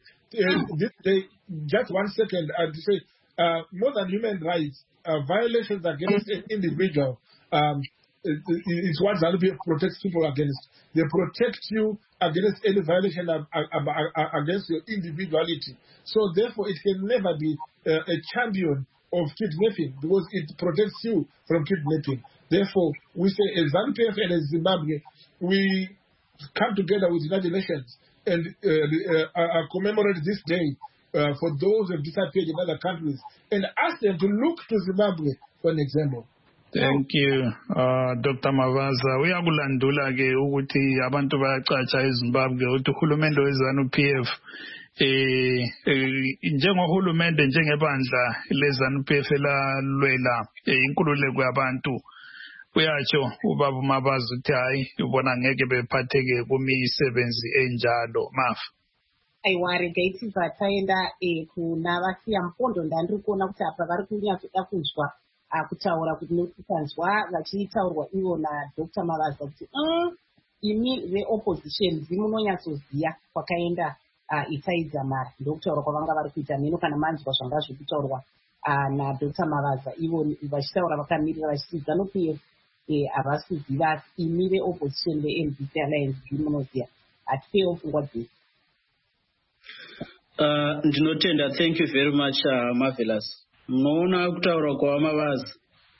Uh, this day, just one second, I'd say uh, more than human rights, uh, violations against an individual, um, it's what ZANU-P F protects people against. They protect you against any violation of, of, of, against your individuality. So therefore, it can never be uh, a champion of kidnapping because it protects you from kidnapping. Therefore, we say as ZANU-P F and as Zimbabwe, we come together with the United Nations and uh, uh, uh, commemorate this day uh, for those who have disappeared in other countries and ask them to look to Zimbabwe for an example. Thank you, uh, Doctor Mavaza. Uyakulandula ke ukuthi abantu bayacatsha eZimbabwe ukuthi uhulumende weZANU P F eh njengohulumende njengebandla leZANU P F elalwela inkululeko yabantu uyatsho ubaba Mavaza uthi hayi ubona ngeke bephatheke kumisebenzi enjalo mafa aiwaregaiti vataenda kuna vasiya mpondo ndandiri kuona kuti apa vari kunyatsoda kunzwa kutaura kuti notisanzwa vachitaurwa ivo naDr Mavaza kuti imi veopposition zimunonyatsoziya kwakaenda itaizamara ndokutaura kwavanga vari kuita neno kana manzwa zvanga zviri kutaurwa naDr Mavaza ivo vachitaura vakamirira vachiti ZANU P F havasi kuziva imi veopposition ve-M D C Alliance zimunoziya hatipeiwo pfungwa dzese. Uh, ndinotenda. Thank you very much, uh, Marvelous. Munoona kutaura kwaMavaza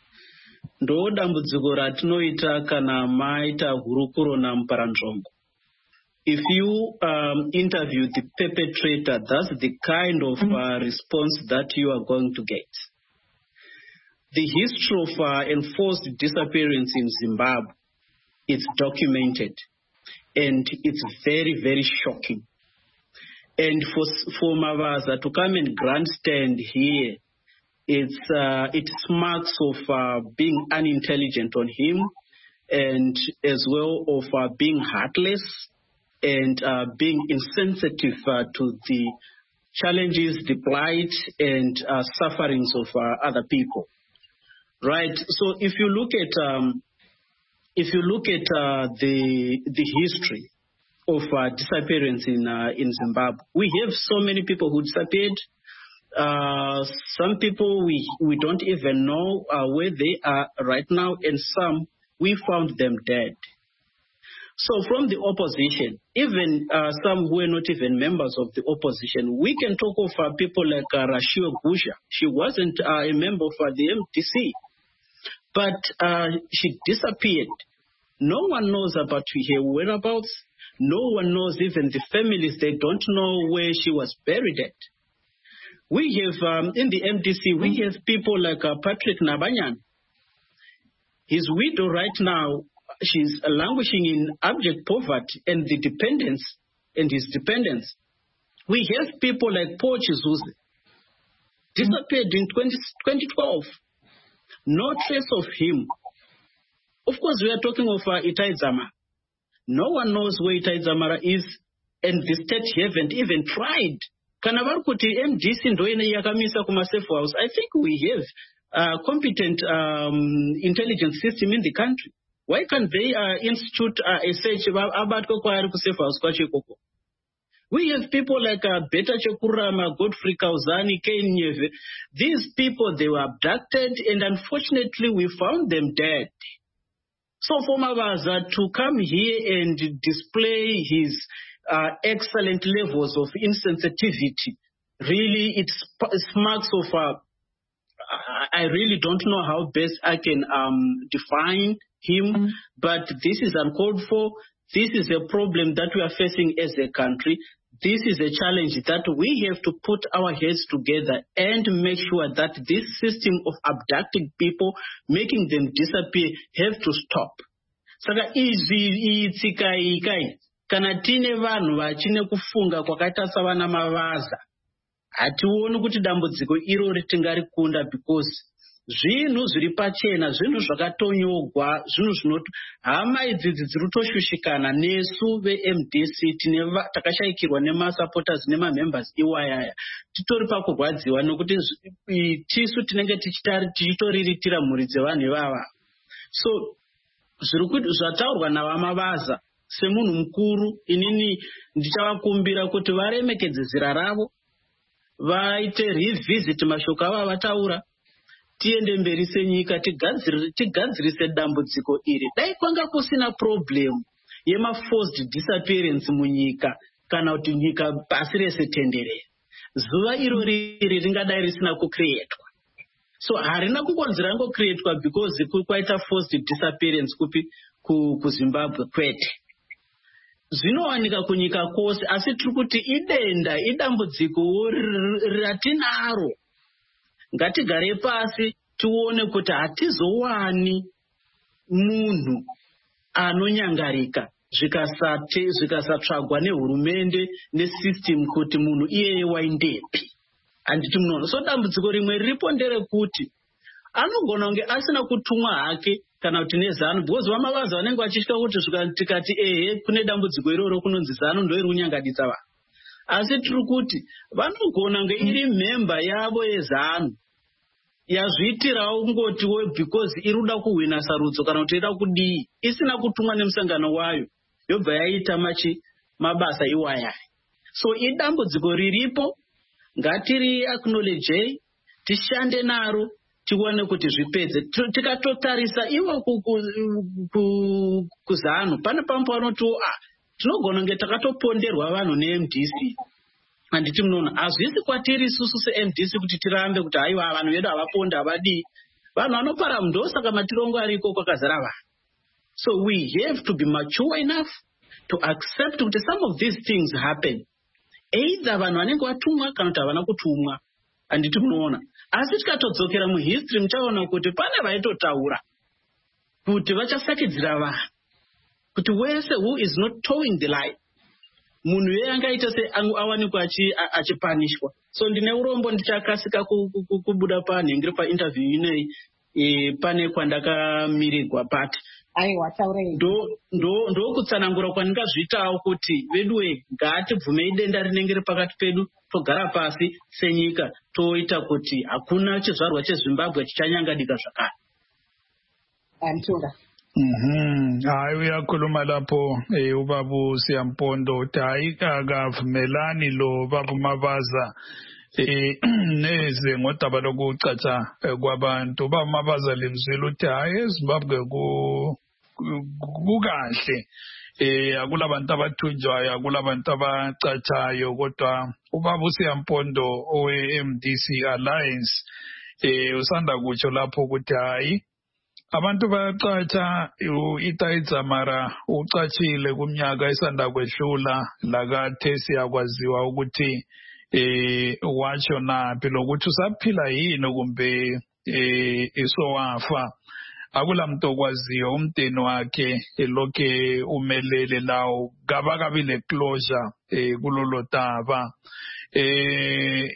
ndo dambudziko ratinoita kana maita hurukuro namuparanzvongo. If you um, interview the perpetrator, that's the kind of uh, response that you are going to get. The history of uh, enforced disappearance in Zimbabwe, it's documented, and it's very, very shocking. And for for Mavaza to come and grandstand here, it's uh, it smacks of uh, being unintelligent on him, and as well of uh, being heartless and uh, being insensitive uh, to the challenges, the plight, and uh, sufferings of uh, other people. Right. So if you look at um, if you look at uh, the the history of uh, disappearance in uh, in Zimbabwe, we have so many people who disappeared. Uh, some people we we don't even know uh, where they are right now, and some we found them dead. So from the opposition, even uh, some who are not even members of the opposition, we can talk of uh, people like uh, Rashio Gusha. She wasn't uh, a member of uh, the M D C, but uh, she disappeared. No one knows about her whereabouts. No one knows, even the families, they don't know where she was buried at. We have, um, in the M D C, we have people like uh, Patrick Nabanyan. His widow right now, she's languishing in abject poverty and the dependence and his dependents. We have people like Paul Chizuze, disappeared in twenty twelve. No trace of him. Of course, we are talking of uh, Itai Dzamara. No one knows where Itai Dzamara is, and the state haven't even tried. Kana vari kuti M D C ndo ine yakamisa kuma safe house. I think we have a competent um, intelligence system in the country. Why can't they uh, institute uh, a search about kwaari ku safe house kwacho ikoko? We have people like uh, Beta Chekurama, Godfrey Kauzani, Kane Nyeve. These people, they were abducted, and unfortunately we found them dead. So for Mavaza to come here and display his uh, excellent levels of insensitivity, really it smacks of, uh, I really don't know how best I can um, define him, mm-hmm. but this is uncalled for. This is a problem that we are facing as a country. This is a challenge that we have to put our heads together and make sure that this system of abducting people, making them disappear, have to stop. Saka izi itsika ikai kana tine vanhu vachine kufunga kwakaita savana Mavaza hationi kuti dambudziko iro ritingarikunda, because zvinhu zviri pachena, zvinhu zvakatonyogwa, zvinhu zvinoti hama idzidzi dziri kutoshushikana nesu ve-M D C takashayikirwa nemasupporters nemamembers iwayaya titori pakurwadziwa nokuti tisu tinenge tichitoriritira mhuri dzevanhu ivava. So zvataurwa navaMavaza semunhu mukuru, inini ndichavakumbira kuti varemekedze zira ravo, vaite revisit mashoko ava vataura, tiende mberi senyika tigadzirise dambudziko iri. Dai kwanga kusina problem yema forced disappearance munyika kana kuti nyika pasi rese tenderere, zuva iro riri ringadai risina kucreatwa. So harina kungonzira ngo creatwa because kwaita forced disappearance kupi ku Zimbabwe kwete. Zvinowanika kunyika kwose, asi tiri kuti idenda idambudziko ratinaro. Ngatigare pasi tione kuti hatizowani munhu anonyangarika zvikasate zvikasatsvagwa nehurumende nesystem kuti munhu iyeye waindepi. Handiti munoona. So dambudziko rimwe riripo nderekuti anogona kunge asina kutumwa hake kana kuti nezano, because vamavaza vanenge vachitya kuti tikati ehe kune dambudziko iroro kunonzi zano ndo iri kunyangaditsa vanhu. Asi tiri kuti vanogona kunge iri member yavo yezano yazviitirawo kungotiwo because iri kuda kuhwina sarudzo kana kuti ida kudii, isina kutumwa nemusangano wayo, yobva yaita machi mabasa iwaya. So idambudziko riripo, ngatiri acknowledge, tishande naro, tione kuti zvipedze. Tikatotarisa ivo kuzano, pane pamwe vanoti ah tinogona kunge takatoponderwa vanhu ne-M D C. Handiti munoona, hazvisi kwatiri isusu se-M D C kuti tirambe kuti haiwa vanhu vedu havaponda havadii. Vanhu vanopara mundo saka matirongo ariko kwakazara vanhu. So we have to be mature enough to accept that some of these things happen. Either vanhu vanenge vatumwa kana kuti havana kutumwa. Handiti munoona. Asi tikatodzokera muhistory muchaona kuti pane vaitotaura kuti vachasakidzira vanhu. Kuti wese who is not towing the line, munhu yeye angaita se awanikwa achipanishwa. So ndine urombo ndichakasika kubuda panhengeri painterview ineyi e, pane kwandakamirirwa pati. Aiwa taurei. Ndo ndo ndo kutsanangura kwandingazviitawo kuti veduwe ngatibvumei denda rinenge riri pakati pedu, togara pasi senyika toita kuti hakuna chizvarwa cheZimbabwe chichanyangadika zvakare. Antunga. Mhm. Hayi uyakhuluma lapho eh ubabu Siyampondo uthi hayi akavumelani lo babu Mabaza eh neze ngodaba lokucaca kwabantu. Baba Mabaza lemzwela uthi hayi eZimbabwe ku kukahle eh akulabantu abathunjwayo akulabantu abacacayo, kodwa ubabu Siyampondo owe-M D C Alliance eh usanda kutsho lapho ukuthi hayi abantu bayacaca. uItayi-Dzamara ucacile kumnyaka esanda kwedlula lakathe siyakwaziwa ukuthi eh watsho naphi lokuthi usaphila yini kumbe eh isowafa. Akulamuntu okwaziyo, umndeni wakhe elokhe umelele lawo kabakabile closure eh kulolo daba. Eh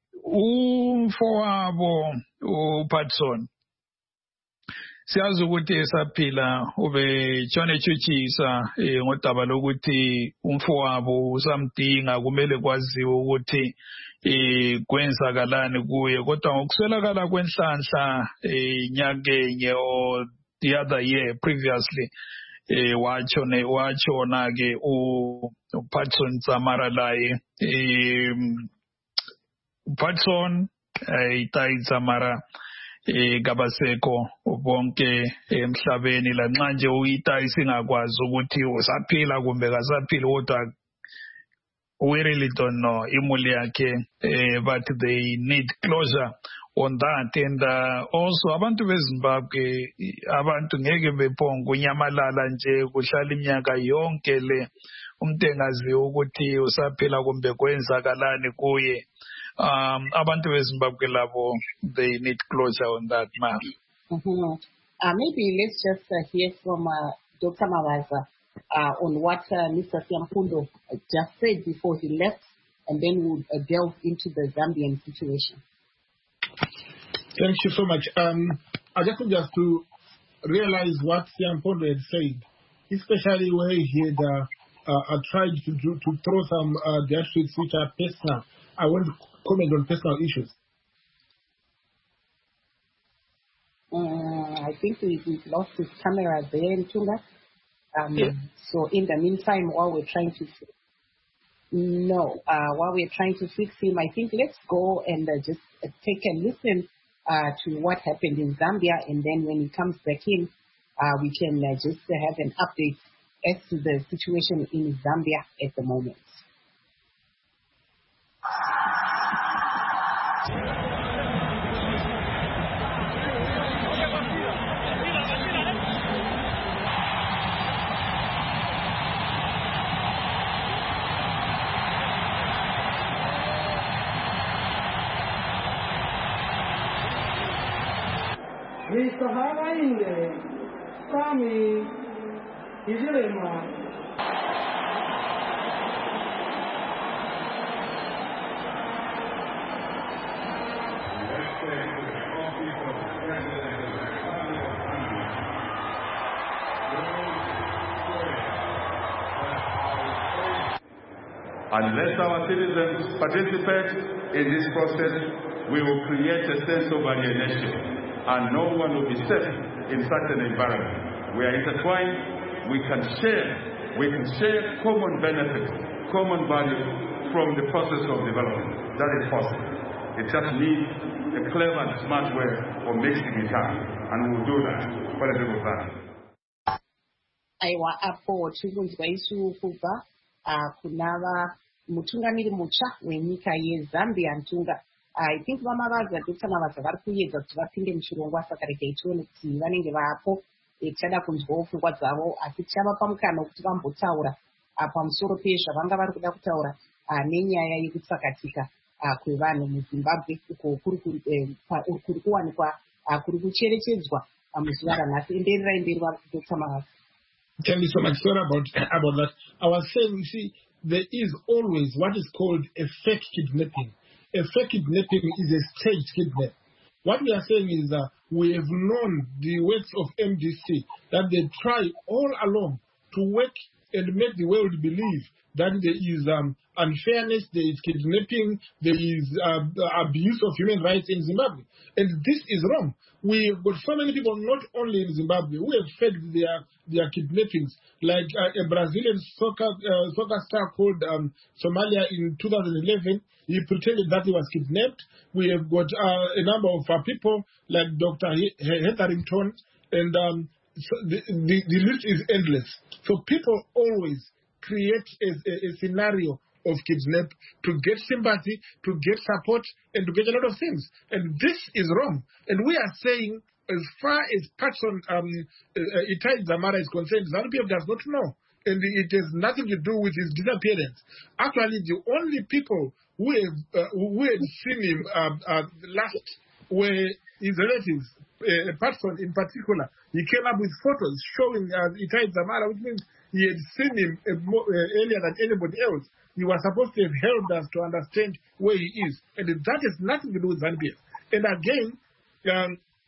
umfowabo uPatson siyazi ukuthi esaphila ube tshone tshutshisa eh ngodaba lokuthi umfowabo usamdinga, kumele kwaziwe ukuthi eh kwenzakalani kuye, kodwa ngokuswelakala kwenhlanhla eh nyakenye or the other year previously eh watsho ne wachona ke uPatson Dzamara laye eh uPatson Itai-Dzamara eh kabaseko bonke emhlabeni lanxa nje uItayi singakwazi ukuthi usaphila kumbe kasaphila, kodwa we really don't know imuli yakhe eh but they need closure on that. And uh, also abantu beZimbabwe abantu ngeke bephonga unyamalala nje kuhlala iminyaka yonke le umuntu engaziyo ukuthi usaphila kumbe kwenzakalani kuye. Um, abantu beZimbabwe labo, they need closure on that, ma'am. Mm-hmm. Uh, maybe let's just uh, hear from uh, Doctor Mabaza uh, on what uh, Mister Siyampondo just said before he left, and then we'll uh, delve into the Zambian situation. Thank you so much. Um, I just want just to realize what Siyampondo had said, especially where he had uh, uh, tried to do, to throw some uh, diatribes which are personal. I want to comment on personal issues. Um, I think we, we've lost his camera there in Tunga. Um, yeah. So in the meantime, while we're trying to no, uh, while we're trying to fix him, I think let's go and uh, just uh, take a listen uh, to what happened in Zambia, and then when he comes back in, uh, we can uh, just uh, have an update as to the situation in Zambia at the moment. Mister Harainde, Sami, Ijilema. Unless our citizens participate in this process, we will create a sense of alienation, and no one will be safe in such an environment. We are intertwined, we can share, we can share common benefits, common values from the process of development. That is possible. It just needs a clever and smart way of mixing it up, and we will do that for the people of that. Aiwa apo chikunzwa isu kubva kunava mutungamiri mutsva wenyika yeZambia Ntunga. I think vamavaza Doctor Mavaza vari kuedza kuti vapinde muchirongwa, saka regai tione kuti vanenge vapo tichada kunzwawo pfungwa dzavo, asi tichavapa mukana wekuti vambotaura pamusoro pezvavanga vari kuda kutaura nenyaya yekutsakatika kwevanhu muZimbabwe uko kuri kuwanikwa kuri kucherechedzwa muzuva ranhasi. Endererai mberi Doctor Mavaza. Thank you so much. Sorry about, about that. I was saying, you see, there is always what is called a fake kidnapping. A fake kidnapping is a staged kidnap. What we are saying is that we have known the works of M D C, that they try all along to work and make the world believe that there is um, unfairness, there is kidnapping, there is uh, abuse of human rights in Zimbabwe. And this is wrong. We've got so many people, not only in Zimbabwe, who have faked their, their kidnappings, like uh, a Brazilian soccer, uh, soccer star called um, Somalia in two thousand eleven. He pretended that he was kidnapped. We have got uh, a number of uh, people, like Doctor Hetherington, and um, so the, the, the list is endless. So people always create a, a, a scenario of kidnap to get sympathy, to get support, and to get a lot of things. And this is wrong. And we are saying, as far as Patson um, uh, Itai Dzamara is concerned, ZANU-P F does not know. And it has nothing to do with his disappearance. Actually, the only people who have, uh, who had seen him uh, uh, last were his relatives, uh, Patson in particular. He came up with photos showing uh, Itai Dzamara, which means he had seen him uh, more, uh, earlier than anybody else. He was supposed to have helped us to understand where he is. And that has nothing to do with ZANU-P F. And again, um,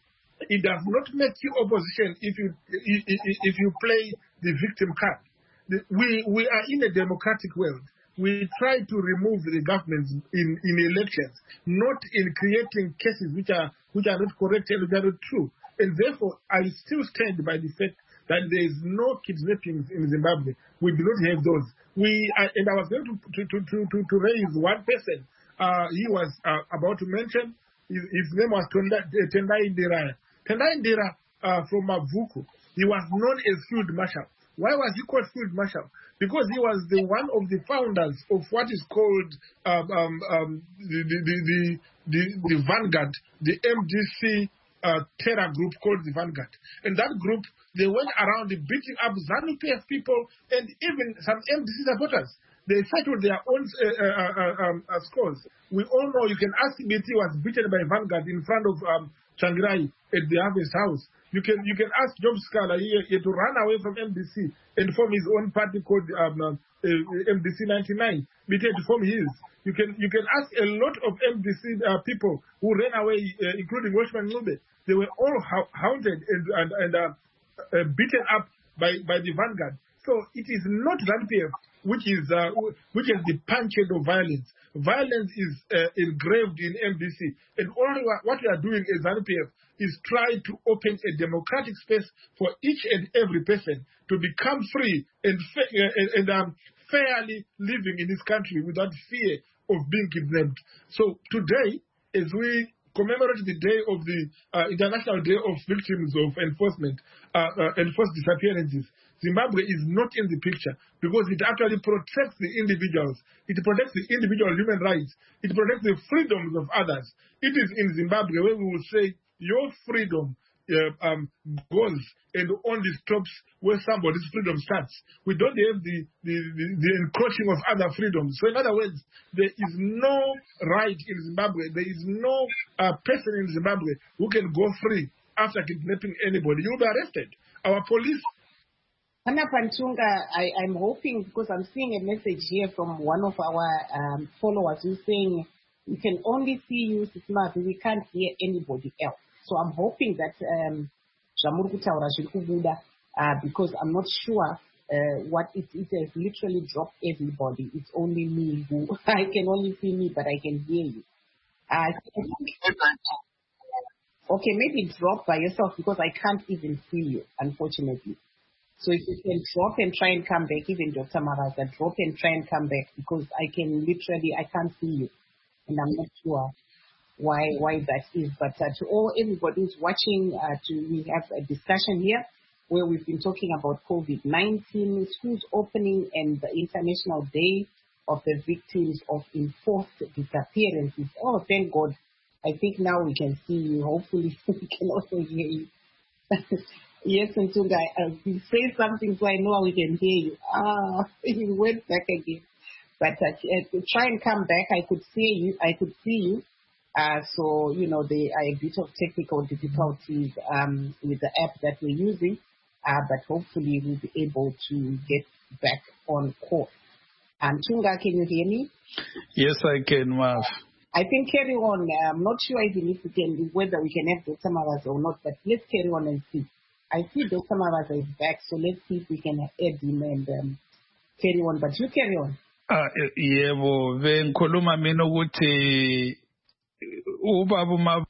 it does not make you opposition if you if you play the victim card. The, we, we are in a democratic world. We try to remove the governments in, in elections, not in creating cases which are which are not correct and which are not true. And therefore, I still stand by the fact that there is no kidnappings in Zimbabwe. We do not have those. We uh, and I was going to to, to, to, to raise one person. Uh, he was uh, about to mention. His, his name was Tendai Ndira. Tendai Ndira uh, from Mavuku. He was known as Field Marshal. Why was he called Field Marshal? Because he was the one of the founders of what is called um, um, um, the, the, the, the, the Vanguard, the M D C uh, terror group called the Vanguard. And that group, they went around beating up ZANU-P F people and even some M D C supporters. They settled their own uh, uh, uh, um, uh, scores. We all know, you can ask B T was beaten by Vanguard in front of um, Changirai at the Harvest House. You can you can ask Job Scala here, here to run away from M D C and form his own party called um, uh, uh, M D C ninety-nine. B T to form his. You can you can ask a lot of M D C uh, people who ran away, uh, including Welshman Nube. They were all hounded and and, and uh, uh, beaten up by, by the Vanguard. So it is not ZANU-P F which is uh, which is the punchhead of violence. Violence is uh, engraved in M D C, and all what we are doing as ZANU-P F is try to open a democratic space for each and every person to become free and fa- uh, and, and um, fairly living in this country without fear of being kidnapped. So today, as we commemorate the day of the uh, International Day of Victims of Enforcement, uh, uh, enforced disappearances, Zimbabwe is not in the picture because it actually protects the individuals. It protects the individual human rights. It protects the freedoms of others. It is in Zimbabwe where we will say your freedom uh, um, goes and only stops where somebody's freedom starts. We don't have the, the, the, the encroaching of other freedoms. So in other words, there is no right in Zimbabwe. There is no uh, person in Zimbabwe who can go free after kidnapping anybody, you'll be arrested. Our police. Anna Pantunga, I, I'm hoping, because I'm seeing a message here from one of our um, followers who's saying, we can only see you, Sismavi, we can't hear anybody else. So I'm hoping that um, uh, because I'm not sure uh, what it, it has literally dropped everybody. It's only me who, I can only see me, but I can hear you. Uh, okay, maybe drop by yourself because I can't even see you, unfortunately. So if you can drop and try and come back, even Doctor Maraza, drop and try and come back because I can literally, I can't see you. And I'm not sure why why that is. But uh, to all, everybody who's watching, uh, to, we have a discussion here where we've been talking about COVID nineteen, schools opening and the International Day of the Victims of Enforced Disappearances. Oh, thank God. I think now we can see you. Hopefully we can also hear you. Yes, Ntunga, uh, you say something so I know we can hear you. Ah, you went back again. But uh, to try and come back, I could see you. I could see you. Uh, so, you know, there are a bit of technical difficulties um, with the app that we're using. Uh, but hopefully we'll be able to get back on course. And Ntunga, can you hear me? Yes, I can, Mav. I think carry on. I'm not sure even if we can, whether we can have Doctor Maraza or not, but let's carry on and see. I see Doctor Maraza is back, so let's see if we can add him and um, carry on. But you carry on. Ah, yebo, bengikhuluma mina ukuthi ubaba ma.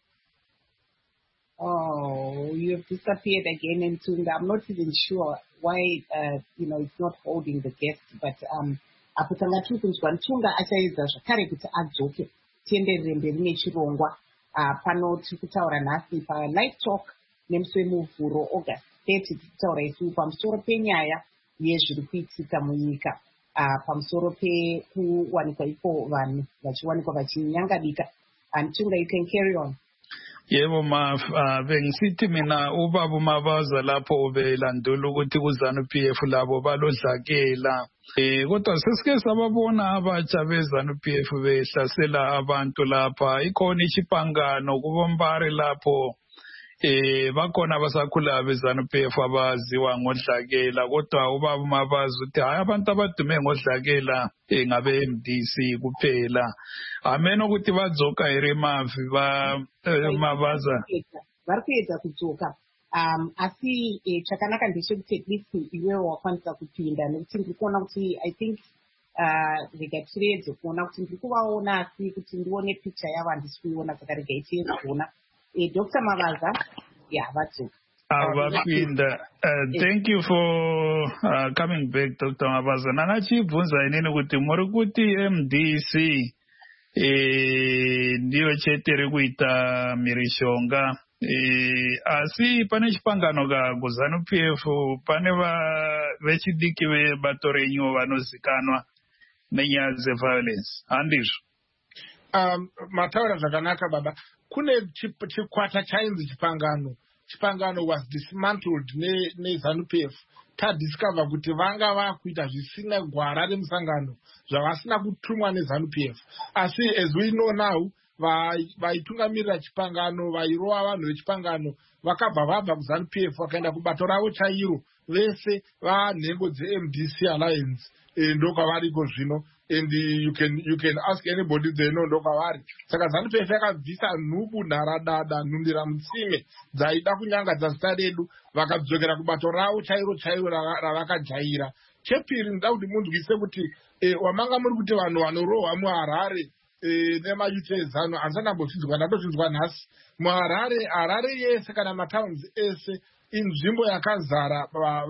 Oh, you have disappeared again, and Ntunga. I'm not even sure why, uh, you know, it's not holding the guest, but um, aputanga tukunzwa Ntunga achaedza zvakare kuti adzoke tienderere mberi nechirongwa. Pano tiri kutaura nhasi pa Live Talk nemusi wemuvhuro August thirty tichitaura isu pamusoro penyaya yezviri kuitika munyika, pamusoro pekuwanikwa ipo vanhu vachiwanikwa vachinyangadika. Ntunga, you can carry on. Yebo ma, bengisithi mina ubaba uMabaza lapho ubelandula ukuthi kuZANU P F labo balodlakela. Eh kodwa sesike sababona abatsha beZANU P F behlasela abantu lapha. Ikhona ichipangano kubombare lapho. Eh bakhona abasakhula beZANU P F abaziwa ngodlakela, kodwa ubaba uMabaza uthi hayi abantu abadume ngodlakela ngabe M D C kuphela. Ameno ukuthi badzoka ere Mavi ba Mabaza vari kuedza kudzoka. Um, asi chakanaka ndechekuti at least iwewo wakwanisa kupinda nekuti ndiri kuona kuti I think rega tiredze kuona kuti ndiri kuvaona asi kuti ndione picha yavo handisi kuiona saka rega itiedza kuona. Doctor Mabaza, yeah, that's it. Avapinda. Uh, thank you for uh, coming back, Doctor Mabaza. Nanachibvunza inini kuti muri kuti M D C eh ndiyo chete rekuita mirishonga. Eh asi pane chipangano ka kuZANU P F pane va vechidiki vebato renyu vanozikanwa nenyaya dzeviolence. Handizvo? Um, mataura zvakanaka baba. Kune chikwata chainzi chipangano. Chipangano was dismantled ne, ne ZANU P F. Tadiscover kuti vanga vakuita zvisina gwara remusangano zvavasina kutumwa neZANU P F. Asi as we know now, vaitungamirira chipangano, vairova vanhu vechipangano vakabva vabva kuZANU P F vakaenda kubato ravo chairo vese vanhengo dze-M D C Alliance ndokwavariko zvino. And you can you can ask anybody they know ndokwavari. Saka ZANU P F yakabvisa nhubu nharadada nhundira mutsime dzaida kunyangadza zita redu vakadzokera kubato ravo chairo chairo ravakajaira. Chepiri ndida kuti munzwise kuti wamanga muri kuti vanhu vanorohwa muHarare nemayuthi ezanu handisanambotsinzwa ndatotsinzwa nhasi. muHarare Harare yese kana matowns ese inzvimbo yakazara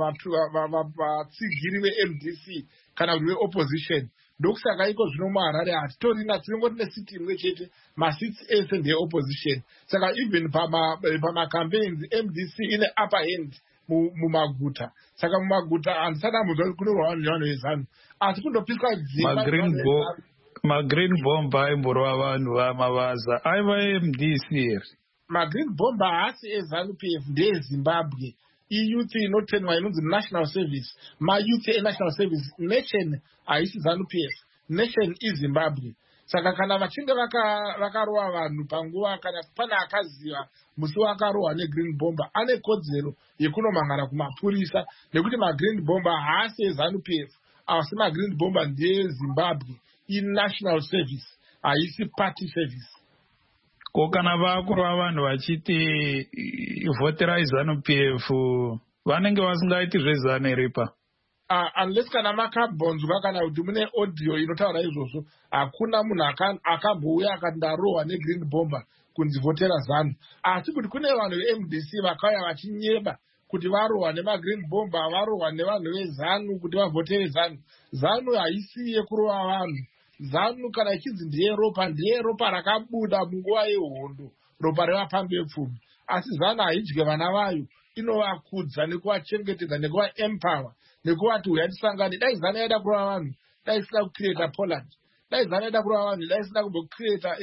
vatsigiri ve-M D C kana kuti ve-opposition. Ndokusaka iko zvino muHarare hatitorina, tinongoti nesiti imwe chete, masiti ese ndeye-opposition. Saka even pama-campaigns M D C ine upper hand mumaguta. Saka mumaguta handisanambozwa kuti kunorwa vanhu nevanhu vezanu, asi kundopiswa dzimba ma-green bomb aimborwa vanhu vaMabaza aiva M D C here. Ma-green bomb haasi eZANU P F ndeeZimbabwe. iyouth inotenwa inonzi national service. Mayouth enational service nation haisi ZANU P F, nation iZimbabwe. saka kana vachinge vakarohwa vanhu panguva kana pana akaziva musi wakarohwa negreen bomber ane kodzero yekunomangana kumapurisa nekuti magreen bomber haasi eZANU P F asi magreen bomber ndeyeZimbabwe inational service haisi party service. Ko kana vakurova vanhu vachiti voterai ZANU P F vanenge vasingaiti zvezano iripa Uh, unless kana makabhonzwa kana kuti mune audio inotaura izvozvo hakuna munhu akambouya akati ndarohwa negreen bomber kunzi votera ZANU, asi kuti kune vanhu ve-M D C vakauya vachinyeba kuti varohwa nemagreen bomber varohwa nevanhu vezANU kuti vavotere ZANU. ZANU haisi yekurova vanhu. ZANU kana ichinzi ndiye ropa ndiye ropa rakabuda munguva yehondo, ropa revapambepfumi, asi ZANU haidye vana vayo, inovakudza nekuvachengetedza nekuvaempower nekuvati uyatisangane. Dai ZANU yaida kurova vanhu dai isina kucreata Poland, dai ZANU yaida kurova vanhu dai isina kumbocreata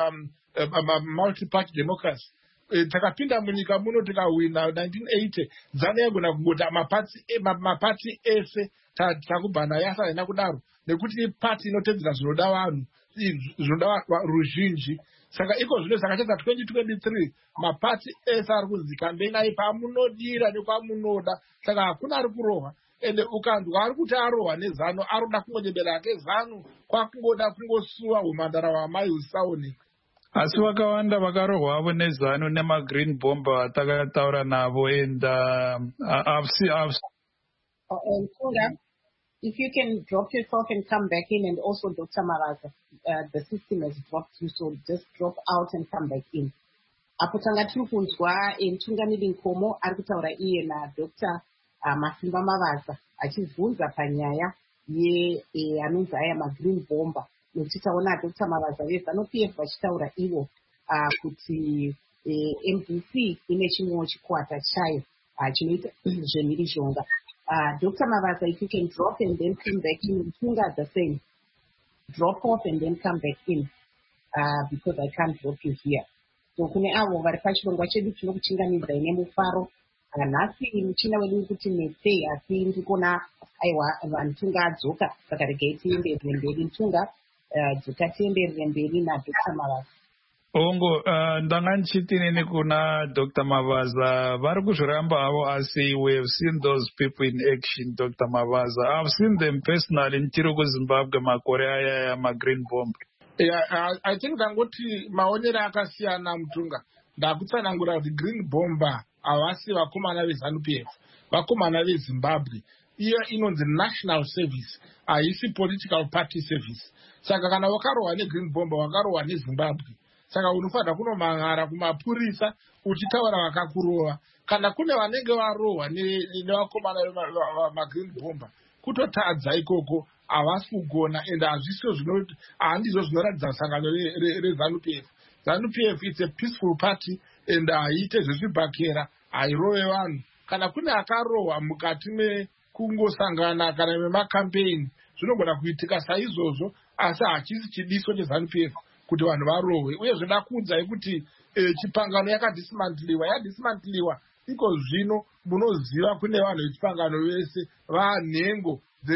multi-party democracy. Takapinda munyika muno tikawina nineteen eighty, ZANU yaigona kungota mapati ese takubhana yasarena kudaro nekuti ipati inotedzera zvinoda vanhu zvinoda ruzhinji. Saka iko zvino saka cheza twenty twenty-three mapati ese ari kuzikambenai pamunodira nekwamunoda, saka hakuna ari kurohwa. Ende ukanzwa ari kuti arohwa neZANU aroda kungodebera ake ZANU kwakungoda kungosuwa umhandara wamai usaoneka. Asi vakawanda vakarohwa avo neZANU nemagreen bomber takataura navo and uh, I've seen I've uh, um, if you can drop yourself and come back in, and also Doctor Mavaza, uh, the system has dropped you, so just drop out and come back in. Apo tanga tiri kunzwa mutungamiri Nkomo ari kutaura iye na Doctor uh, Masimba Mavaza achibvunza panyaya ye eh, anonzi aya magreen bomber. Nekuti taona Doctor Mavaza veZANU P F vachitaura ivo uh, kuti eh, M D C ine chimwewo chikwata chayo uh, chinoita zvemhirizhonga. Uh, Doctor Mavaza, if you can drop and then come back in, Tunga the same. Drop off and then come back in uh, because I can't drop you here. So kune avo vari pachirongwa chedu chinokuchingamidza ine mufaro. Nhasi muchina wedu kuti nesei asi ndikona aiwa vanhu Tunga adzoka saka regai tienderere mberi. Tunga dzoka tienderere mberi naDoctor Mavaza. Ongo uh, ndanga ndichitinini kuna Doctor Mavaza vari kuzviramba havo asi we have seen those people in action. Doctor Mavaza, I've seen them personally ndiri kuZimbabwe makore aya ya magreen bomb. Yeah, I, I think ndangoti maonero akasiyana Mutunga. Ndakutsanangura kuti green bomber havasi vakomana veZANU P F, vakomana veZimbabwe. Iyo inonzi national service, haisi political party service. Saka kana wakarohwa negreen bomber wakarohwa neZimbabwe. Saka unofanira kunomangara kumapurisa uchitaura vakakurova. Kana kune vanenge varohwa nevakomana vemagreen bomber, kutotadza ikoko havasi kugona ende hazvisiwo handizvo zvinoratidza sangano reZANU P F. ZANU P F it's a peaceful party ende haiite zvezvibhakera, hairove vanhu. Kana kune akarohwa mukati mekungosangana kana memakampeini zvinogona kuitika saizvozvo, asi hachisi chidiso cheZANU P F kuti vanhu varohwe. Uye zvidakudzai kuti eh, chipangano yakadismantliwa yadismantliwa iko zvino munoziva kune vanhu vechipangano vese vanhengo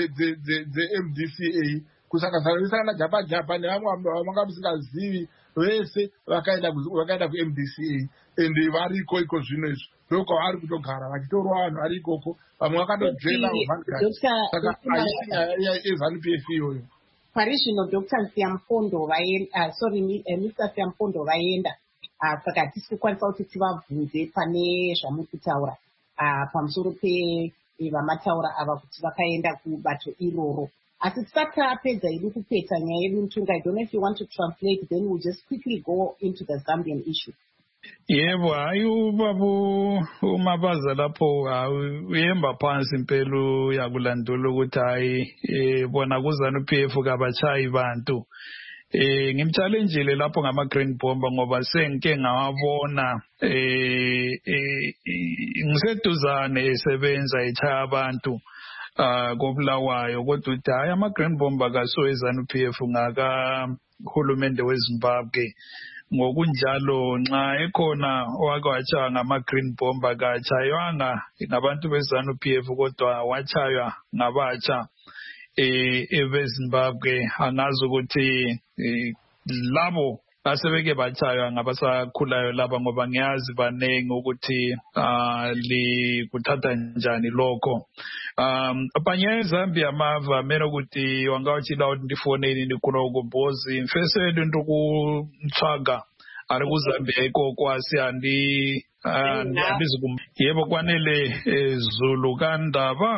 dze-M D C A kusanganisira naJapa Japa nevamwe vamanga musingazivi vese vakaenda ku-M D C A ende variko iko zvino izvo ndoko vari kutogara vachitorwa vanhu vari ikoko, vamwe vakatodrena vanhu. Saka haisi yeZANU P F iyoyo. Pari zvino Doctor Siampondo vaenda, uh, sorry, uh, Mister Siampondo vaenda, uh, saka tisi kukwanisa kuti tivabvunze pane zvamuri kutaura uh, pamusoro pevamataura ava kuti vakaenda kubato iroro. Asi tisati tapedza idu kupedza nyaya yedu Mutunga, I don't know if you want to translate, then we'll just quickly go into the Zambian issue. Yebo, hayi ubaba uMabaza lapho uyemba phansi impela yakulandula ukuthi hayi bona kuZANU P F kabachayi bantu. Eh ngimchallengeile lapho ngama green bomber ngoba sengike ngawabona eh ngiseduzane esebenza echaya abantu ah kobulawayo kodwa uthi hayi ama green bomber kaso eZANU P F ngaka uhulumende weZimbabwe. Ngokunjalo nxa ekhona owake watshaywa ngama-green bomber katshaywanga ngabantu beZANU P F kodwa watshaywa ngabatsha. ebeZimbabwe angazi ukuthi labo asebeke batshaywa ngabasakhulayo laba ngoba ngiyazi banenge ukuthi likuthatha njani lokho. Um abanye Zambia mava mena ukuthi wangawachila ukuthi ndifoneni ndikulo kubozi mfesele into kutshaga ari kuZambia iko kwasi andi andizikum yebo kwanele Zulu kandaba